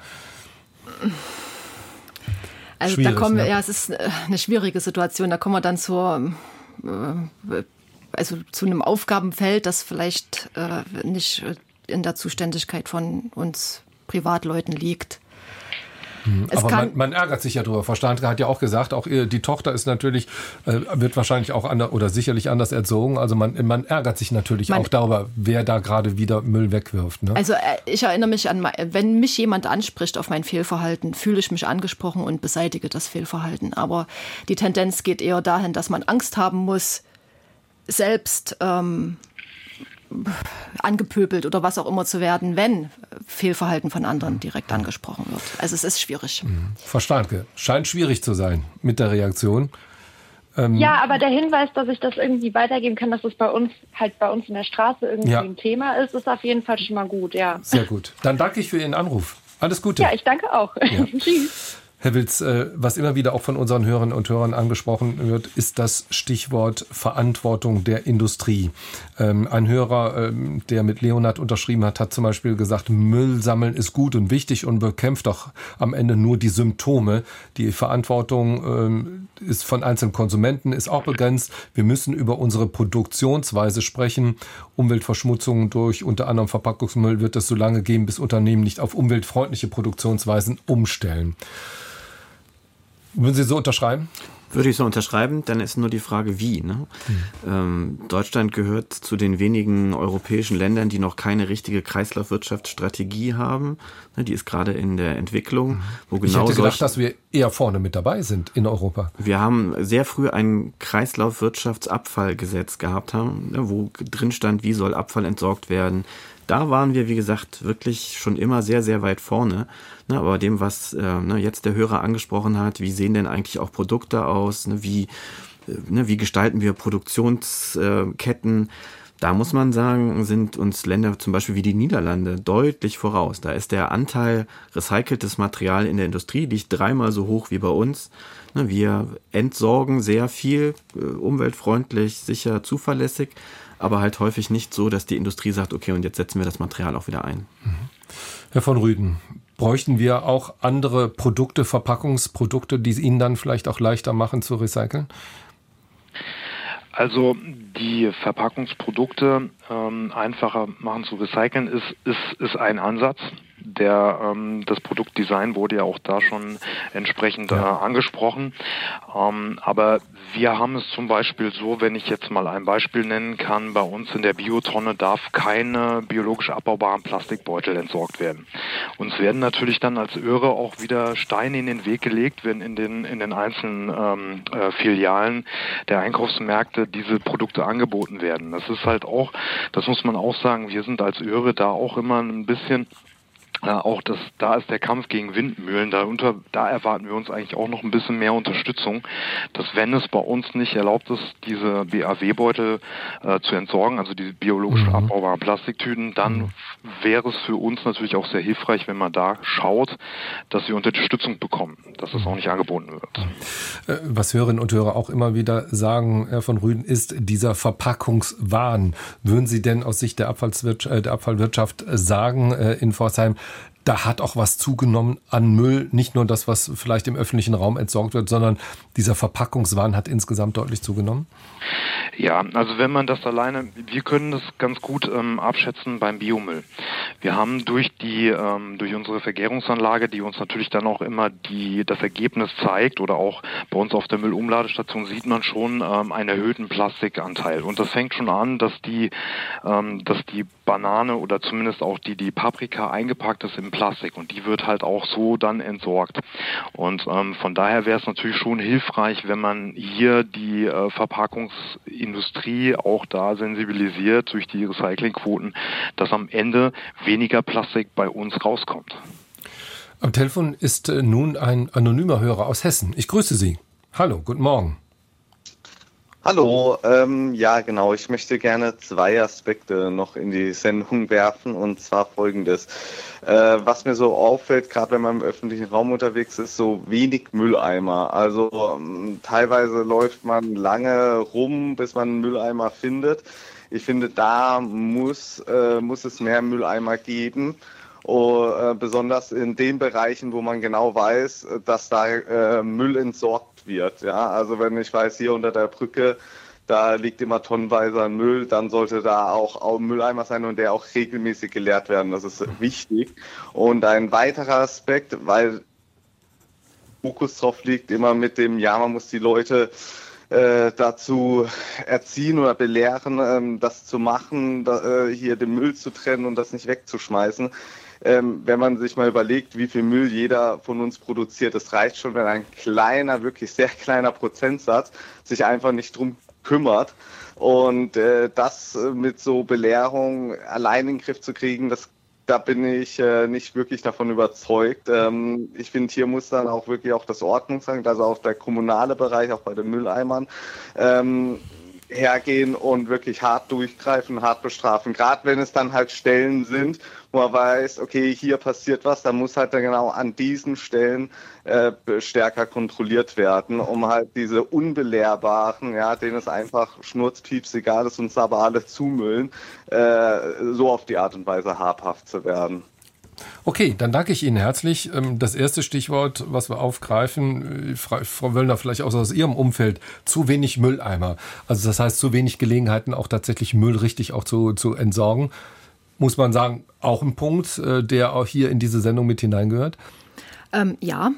Also da kommen wir, ne? ja, es ist eine schwierige Situation. Da kommen wir dann zur, äh, also zu einem Aufgabenfeld, das vielleicht äh, nicht in der Zuständigkeit von uns Privatleuten liegt. Hm, aber man, man ärgert sich ja drüber. Frau Stahnke hat ja auch gesagt, auch ihr, die Tochter ist natürlich, äh, wird wahrscheinlich auch anders oder sicherlich anders erzogen. Also man, man ärgert sich natürlich man, auch darüber, wer da gerade wieder Müll wegwirft. Ne? Also ich erinnere mich an, wenn mich jemand anspricht auf mein Fehlverhalten, fühle ich mich angesprochen und beseitige das Fehlverhalten. Aber die Tendenz geht eher dahin, dass man Angst haben muss, selbst ähm, angepöbelt oder was auch immer zu werden, wenn Fehlverhalten von anderen direkt angesprochen wird. Also es ist schwierig. Frau Starnke, scheint schwierig zu sein mit der Reaktion. Ähm ja, aber der Hinweis, dass ich das irgendwie weitergeben kann, dass es bei uns halt bei uns in der Straße irgendwie ja. ein Thema ist, ist auf jeden Fall schon mal gut, ja. Sehr gut. Dann danke ich für Ihren Anruf. Alles Gute. Ja, ich danke auch. Ja. Tschüss. Herr Wilz, was immer wieder auch von unseren Hörerinnen und Hörern angesprochen wird, ist das Stichwort Verantwortung der Industrie. Ein Hörer, der mit Leonhard unterschrieben hat, hat zum Beispiel gesagt, Müll sammeln ist gut und wichtig und bekämpft doch am Ende nur die Symptome. Die Verantwortung ist von einzelnen Konsumenten, ist auch begrenzt. Wir müssen über unsere Produktionsweise sprechen. Umweltverschmutzung durch unter anderem Verpackungsmüll wird es so lange geben, bis Unternehmen nicht auf umweltfreundliche Produktionsweisen umstellen. Würden Sie so unterschreiben? Würde ich so unterschreiben, dann ist nur die Frage, wie. Ne? Mhm. Ähm, Deutschland gehört zu den wenigen europäischen Ländern, die noch keine richtige Kreislaufwirtschaftsstrategie haben. Ne, die ist gerade in der Entwicklung. Mhm. Wo genau ich hätte gedacht, solch, dass wir eher vorne mit dabei sind in Europa. Wir haben sehr früh ein Kreislaufwirtschaftsabfallgesetz gehabt, haben, ne, wo drin stand, wie soll Abfall entsorgt werden. Da waren wir, wie gesagt, wirklich schon immer sehr, sehr weit vorne. Ne, aber dem, was äh, ne, jetzt der Hörer angesprochen hat, wie sehen denn eigentlich auch Produkte aus, ne, wie, äh, ne, wie gestalten wir Produktionsketten, da muss man sagen, sind uns Länder zum Beispiel wie die Niederlande deutlich voraus. Da ist der Anteil recyceltes Material in der Industrie liegt dreimal so hoch wie bei uns. Ne, wir entsorgen sehr viel, äh, umweltfreundlich, sicher, zuverlässig, aber halt häufig nicht so, dass die Industrie sagt, okay, und jetzt setzen wir das Material auch wieder ein. Herr von Rüden, bräuchten wir auch andere Produkte, Verpackungsprodukte, die es Ihnen dann vielleicht auch leichter machen zu recyceln? Also die Verpackungsprodukte ähm, einfacher machen zu recyceln ist, ist, ist ein Ansatz. Der, ähm, das Produktdesign wurde ja auch da schon entsprechend ja. äh, angesprochen. Ähm, aber wir haben es zum Beispiel so, wenn ich jetzt mal ein Beispiel nennen kann, bei uns in der Biotonne darf keine biologisch abbaubaren Plastikbeutel entsorgt werden. Uns werden natürlich dann als Irre auch wieder Steine in den Weg gelegt, wenn in den, in den einzelnen ähm, äh, Filialen der Einkaufsmärkte diese Produkte angeboten werden. Das ist halt auch, das muss man auch sagen, wir sind als Irre da auch immer ein bisschen Äh, auch das, da ist der Kampf gegen Windmühlen, darunter, da erwarten wir uns eigentlich auch noch ein bisschen mehr Unterstützung, dass wenn es bei uns nicht erlaubt ist, diese B A W-Beutel äh, zu entsorgen, also diese biologisch mhm. abbaubaren Plastiktüten, dann mhm. wäre es für uns natürlich auch sehr hilfreich, wenn man da schaut, dass wir Unterstützung bekommen, dass es auch nicht angeboten wird. Was Hörerinnen und Hörer auch immer wieder sagen, Herr von Rüden, ist dieser Verpackungswahn. Würden Sie denn aus Sicht der Abfallswirtschaft, der Abfallwirtschaft sagen, in Pforzheim, da hat auch was zugenommen an Müll, nicht nur das, was vielleicht im öffentlichen Raum entsorgt wird, sondern dieser Verpackungswahn hat insgesamt deutlich zugenommen? Ja, also wenn man das alleine, wir können das ganz gut ähm, abschätzen beim Biomüll. Wir haben durch die ähm, durch unsere Vergärungsanlage, die uns natürlich dann auch immer die das Ergebnis zeigt, oder auch bei uns auf der Müllumladestation sieht man schon ähm, einen erhöhten Plastikanteil. Und das fängt schon an, dass die ähm, dass die Banane oder zumindest auch die die Paprika eingepackt ist in Plastik, und die wird halt auch so dann entsorgt. Und ähm, von daher wäre es natürlich schon hilfreich, wenn man hier die äh, Verpackungsindustrie auch da sensibilisiert durch die Recyclingquoten, dass am Ende weniger Plastik bei uns rauskommt. Am Telefon ist äh, nun ein anonymer Hörer aus Hessen. Ich grüße Sie. Hallo, guten Morgen. Hallo, ähm, ja genau, ich möchte gerne zwei Aspekte noch in die Sendung werfen, und zwar folgendes. Äh, was mir so auffällt, gerade wenn man im öffentlichen Raum unterwegs ist, so wenig Mülleimer. Also ähm, teilweise läuft man lange rum, bis man einen Mülleimer findet. Ich finde, da muss, äh, muss es mehr Mülleimer geben. Oh, äh, besonders in den Bereichen, wo man genau weiß, dass da äh, Müll entsorgt wird. Ja, also wenn ich weiß, hier unter der Brücke, da liegt immer tonnenweise an Müll, dann sollte da auch, auch ein Mülleimer sein und der auch regelmäßig geleert werden. Das ist wichtig. Und ein weiterer Aspekt, weil Fokus drauf liegt, immer mit dem, ja, man muss die Leute äh, dazu erziehen oder belehren, ähm, das zu machen, da, äh, hier den Müll zu trennen und das nicht wegzuschmeißen. Ähm, wenn man sich mal überlegt, wie viel Müll jeder von uns produziert, es reicht schon, wenn ein kleiner, wirklich sehr kleiner Prozentsatz sich einfach nicht drum kümmert. Und äh, das mit so Belehrung allein in den Griff zu kriegen, das da bin ich äh, nicht wirklich davon überzeugt. Ähm, ich finde, hier muss dann auch wirklich auch das Ordnungsamt, also auch der kommunale Bereich, auch bei den Mülleimern, ähm, hergehen und wirklich hart durchgreifen, hart bestrafen. Gerade wenn es dann halt Stellen sind, wo man weiß, okay, hier passiert was, dann muss halt dann genau an diesen Stellen äh, stärker kontrolliert werden, um halt diese Unbelehrbaren, ja, denen es einfach schnurzpieps egal ist, uns aber alle zumüllen, äh, so auf die Art und Weise habhaft zu werden. Okay, dann danke ich Ihnen herzlich. Das erste Stichwort, was wir aufgreifen, Frau Wöllner, vielleicht auch aus Ihrem Umfeld, zu wenig Mülleimer. Also das heißt, zu wenig Gelegenheiten, auch tatsächlich Müll richtig auch zu, zu entsorgen. Muss man sagen, auch ein Punkt, der auch hier in diese Sendung mit hineingehört? Ähm, ja,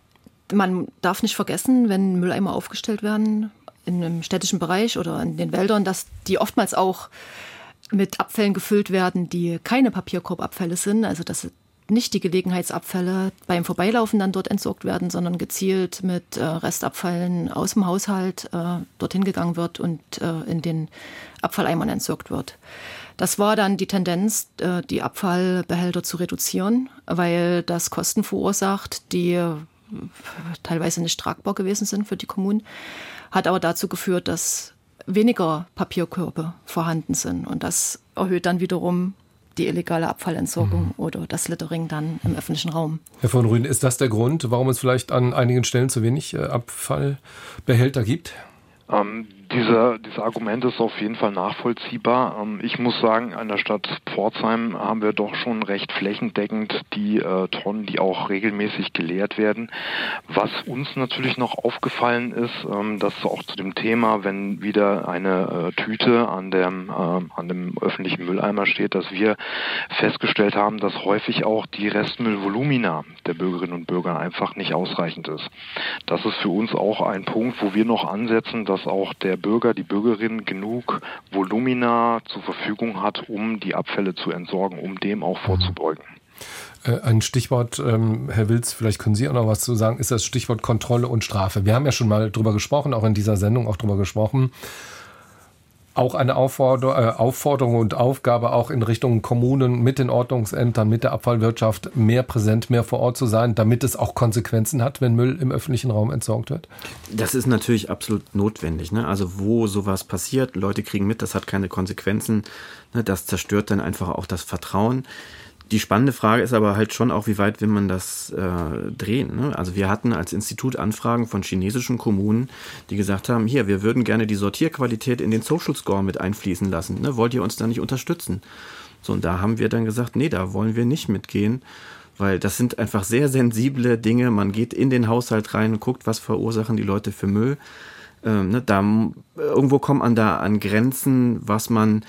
man darf nicht vergessen, wenn Mülleimer aufgestellt werden in einem städtischen Bereich oder in den Wäldern, dass die oftmals auch mit Abfällen gefüllt werden, die keine Papierkorbabfälle sind, also dass nicht die Gelegenheitsabfälle beim Vorbeilaufen dann dort entsorgt werden, sondern gezielt mit äh, Restabfällen aus dem Haushalt äh, dorthin gegangen wird und äh, in den Abfalleimern entsorgt wird. Das war dann die Tendenz, äh, die Abfallbehälter zu reduzieren, weil das Kosten verursacht, die äh, teilweise nicht tragbar gewesen sind für die Kommunen, hat aber dazu geführt, dass weniger Papierkörbe vorhanden sind. Und das erhöht dann wiederum die illegale Abfallentsorgung mhm. oder das Littering dann im öffentlichen Raum. Herr von Rüden, ist das der Grund, warum es vielleicht an einigen Stellen zu wenig Abfallbehälter gibt? Ähm, Diese, dieses Argument ist auf jeden Fall nachvollziehbar. Ähm, ich muss sagen, an der Stadt Pforzheim haben wir doch schon recht flächendeckend die äh, Tonnen, die auch regelmäßig geleert werden. Was uns natürlich noch aufgefallen ist, ähm, dass auch zu dem Thema, wenn wieder eine äh, Tüte an dem, äh, an dem öffentlichen Mülleimer steht, dass wir festgestellt haben, dass häufig auch die Restmüllvolumina der Bürgerinnen und Bürger einfach nicht ausreichend ist. Das ist für uns auch ein Punkt, wo wir noch ansetzen, dass auch der Bürger, die Bürgerin genug Volumina zur Verfügung hat, um die Abfälle zu entsorgen, um dem auch vorzubeugen. Ein Stichwort, ähm, Herr Wilz, vielleicht können Sie auch noch was zu sagen, ist das Stichwort Kontrolle und Strafe. Wir haben ja schon mal drüber gesprochen, auch in dieser Sendung auch drüber gesprochen. Auch eine Aufforder- äh, Aufforderung und Aufgabe auch in Richtung Kommunen mit den Ordnungsämtern, mit der Abfallwirtschaft mehr präsent, mehr vor Ort zu sein, damit es auch Konsequenzen hat, wenn Müll im öffentlichen Raum entsorgt wird? Das ist natürlich absolut notwendig, ne? Also wo sowas passiert, Leute kriegen mit, das hat keine Konsequenzen, ne? Das zerstört dann einfach auch das Vertrauen. Die spannende Frage ist aber halt schon auch, wie weit will man das äh, drehen, ne? Also wir hatten als Institut Anfragen von chinesischen Kommunen, die gesagt haben, hier, wir würden gerne die Sortierqualität in den Social Score mit einfließen lassen. Ne? Wollt ihr uns da nicht unterstützen? So, und da haben wir dann gesagt, nee, da wollen wir nicht mitgehen, weil das sind einfach sehr sensible Dinge. Man geht in den Haushalt rein und guckt, was verursachen die Leute für Müll. Ähm, ne? Da, irgendwo kommt man da an Grenzen, was man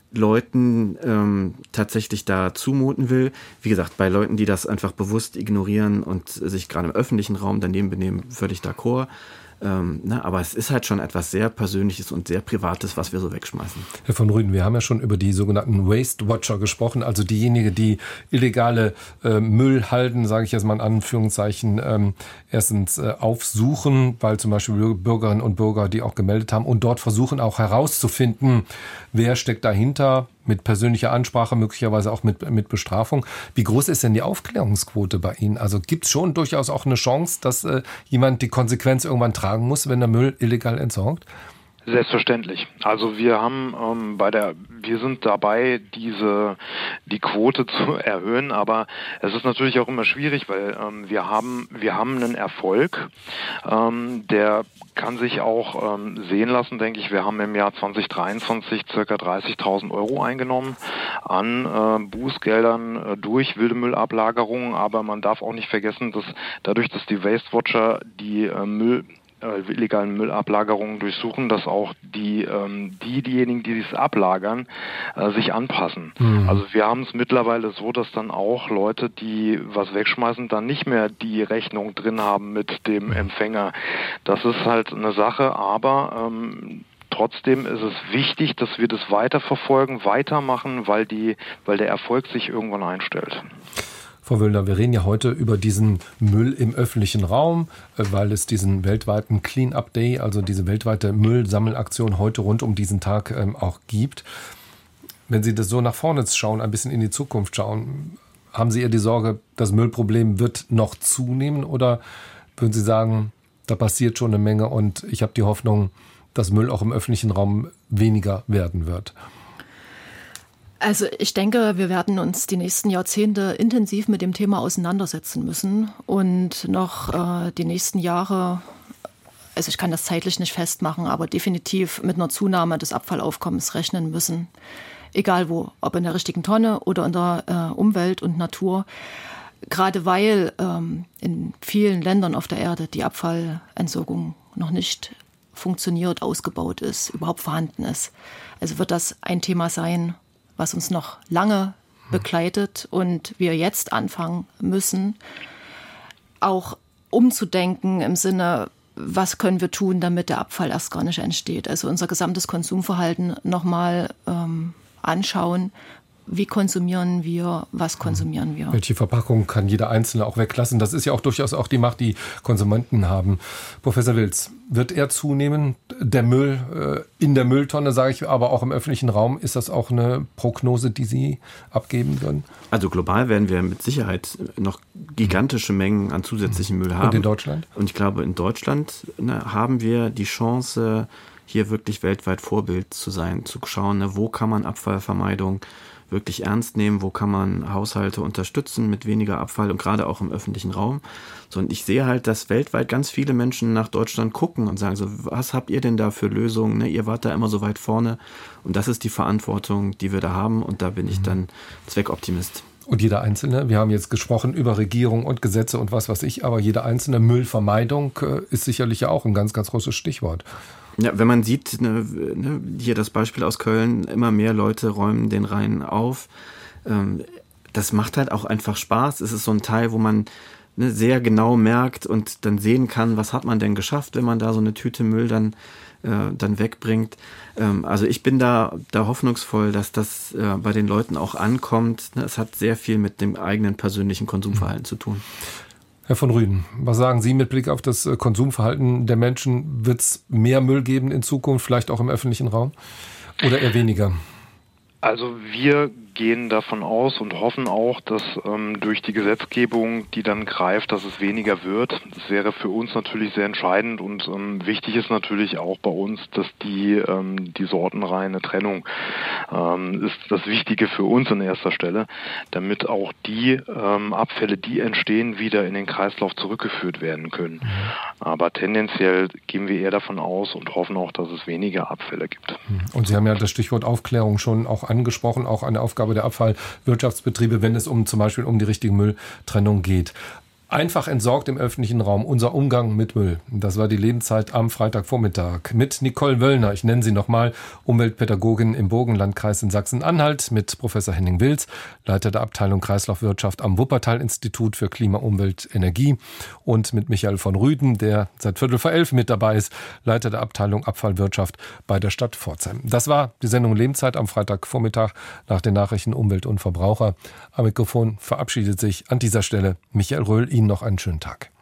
Leuten ähm, tatsächlich da zumuten will. Wie gesagt, bei Leuten, die das einfach bewusst ignorieren und sich gerade im öffentlichen Raum daneben benehmen, völlig d'accord. Ähm, na, aber es ist halt schon etwas sehr Persönliches und sehr Privates, was wir so wegschmeißen. Herr von Rüden, wir haben ja schon über die sogenannten Waste Watcher gesprochen, also diejenigen, die illegale äh, Müllhalden, sage ich jetzt mal in Anführungszeichen, ähm, erstens äh, aufsuchen, weil zum Beispiel Bürgerinnen und Bürger die auch gemeldet haben und dort versuchen auch herauszufinden, wer steckt dahinter, mit persönlicher Ansprache, möglicherweise auch mit, mit Bestrafung. Wie groß ist denn die Aufklärungsquote bei Ihnen? Also gibt es schon durchaus auch eine Chance, dass äh, jemand die Konsequenz irgendwann tragen muss, wenn der Müll illegal entsorgt? Selbstverständlich. Also wir haben ähm, bei der, wir sind dabei, diese die Quote zu erhöhen, aber es ist natürlich auch immer schwierig, weil ähm, wir haben wir haben einen Erfolg, ähm, der kann sich auch ähm, sehen lassen, denke ich. Wir haben im Jahr zwanzig dreiundzwanzig circa dreißigtausend Euro eingenommen an äh, Bußgeldern äh, durch wilde Müllablagerungen, aber man darf auch nicht vergessen, dass dadurch, dass die Waste Watcher die äh, Müll illegalen Müllablagerungen durchsuchen, dass auch die, ähm, die diejenigen, die dies ablagern, äh, sich anpassen. Mhm. Also wir haben es mittlerweile so, dass dann auch Leute, die was wegschmeißen, dann nicht mehr die Rechnung drin haben mit dem Empfänger. Das ist halt eine Sache, aber ähm, trotzdem ist es wichtig, dass wir das weiterverfolgen, weitermachen, weil die, weil der Erfolg sich irgendwann einstellt. Frau Wöllner, wir reden ja heute über diesen Müll im öffentlichen Raum, weil es diesen weltweiten Clean-up Day, also diese weltweite Müllsammelaktion heute rund um diesen Tag ähm, auch gibt. Wenn Sie das so nach vorne schauen, ein bisschen in die Zukunft schauen, haben Sie eher die Sorge, das Müllproblem wird noch zunehmen, oder würden Sie sagen, da passiert schon eine Menge und ich habe die Hoffnung, dass Müll auch im öffentlichen Raum weniger werden wird? Also ich denke, wir werden uns die nächsten Jahrzehnte intensiv mit dem Thema auseinandersetzen müssen und noch äh, die nächsten Jahre, also ich kann das zeitlich nicht festmachen, aber definitiv mit einer Zunahme des Abfallaufkommens rechnen müssen. Egal wo, ob in der richtigen Tonne oder in der äh, Umwelt und Natur. Gerade weil ähm, in vielen Ländern auf der Erde die Abfallentsorgung noch nicht funktioniert, ausgebaut ist, überhaupt vorhanden ist. Also wird das ein Thema sein, was uns noch lange begleitet und wir jetzt anfangen müssen, auch umzudenken im Sinne, was können wir tun, damit der Abfall erst gar nicht entsteht. Also unser gesamtes Konsumverhalten nochmal ähm, anschauen. Wie konsumieren wir, was konsumieren wir? Welche Verpackung kann jeder Einzelne auch weglassen? Das ist ja auch durchaus auch die Macht, die Konsumenten haben. Professor Wilz, wird er zunehmen? Der Müll äh, in der Mülltonne, sage ich, aber auch im öffentlichen Raum. Ist das auch eine Prognose, die Sie abgeben würden? Also global werden wir mit Sicherheit noch gigantische Mengen an zusätzlichem Müll haben. Und in Deutschland? Und ich glaube, in Deutschland ne, haben wir die Chance, hier wirklich weltweit Vorbild zu sein, zu schauen, ne, wo kann man Abfallvermeidung wirklich ernst nehmen, wo kann man Haushalte unterstützen mit weniger Abfall und gerade auch im öffentlichen Raum. So, und ich sehe halt, dass weltweit ganz viele Menschen nach Deutschland gucken und sagen so, was habt ihr denn da für Lösungen? Ne? Ihr wart da immer so weit vorne und das ist die Verantwortung, die wir da haben und da bin ich dann Zweckoptimist. Und jeder Einzelne, wir haben jetzt gesprochen über Regierung und Gesetze und was weiß ich, aber jeder einzelne Müllvermeidung äh, ist sicherlich ja auch ein ganz, ganz großes Stichwort. Ja, wenn man sieht, ne, ne, hier das Beispiel aus Köln, immer mehr Leute räumen den Rhein auf. Ähm, das macht halt auch einfach Spaß. Es ist so ein Teil, wo man ne, sehr genau merkt und dann sehen kann, was hat man denn geschafft, wenn man da so eine Tüte Müll dann, äh, dann wegbringt. Ähm, also ich bin da, da hoffnungsvoll, dass das äh, bei den Leuten auch ankommt. Es hat sehr viel mit dem eigenen persönlichen Konsumverhalten zu tun. Herr von Rüden, was sagen Sie mit Blick auf das Konsumverhalten der Menschen? Wird es mehr Müll geben in Zukunft, vielleicht auch im öffentlichen Raum, oder eher weniger? Also wir gehen davon aus und hoffen auch, dass ähm, durch die Gesetzgebung, die dann greift, dass es weniger wird. Das wäre für uns natürlich sehr entscheidend und ähm, wichtig ist natürlich auch bei uns, dass die ähm, die sortenreine Trennung ähm, ist das Wichtige für uns an erster Stelle, damit auch die ähm, Abfälle, die entstehen, wieder in den Kreislauf zurückgeführt werden können. Aber tendenziell gehen wir eher davon aus und hoffen auch, dass es weniger Abfälle gibt. Und Sie haben ja das Stichwort Aufklärung schon auch angesprochen, auch eine Aufgabe der Abfallwirtschaftsbetriebe, wenn es um zum Beispiel um die richtige Mülltrennung geht. Einfach entsorgt im öffentlichen Raum, unser Umgang mit Müll. Das war die Lebenszeit am Freitagvormittag mit Nicole Wöllner. Ich nenne sie nochmal, Umweltpädagogin im Burgenlandkreis in Sachsen-Anhalt, mit Professor Henning Wilz, Leiter der Abteilung Kreislaufwirtschaft am Wuppertal-Institut für Klima, Umwelt, Energie, und mit Michael von Rüden, der seit Viertel vor elf mit dabei ist, Leiter der Abteilung Abfallwirtschaft bei der Stadt Pforzheim. Das war die Sendung Lebenszeit am Freitagvormittag nach den Nachrichten Umwelt und Verbraucher. Am Mikrofon verabschiedet sich an dieser Stelle Michael Röhl. Ihnen noch einen schönen Tag.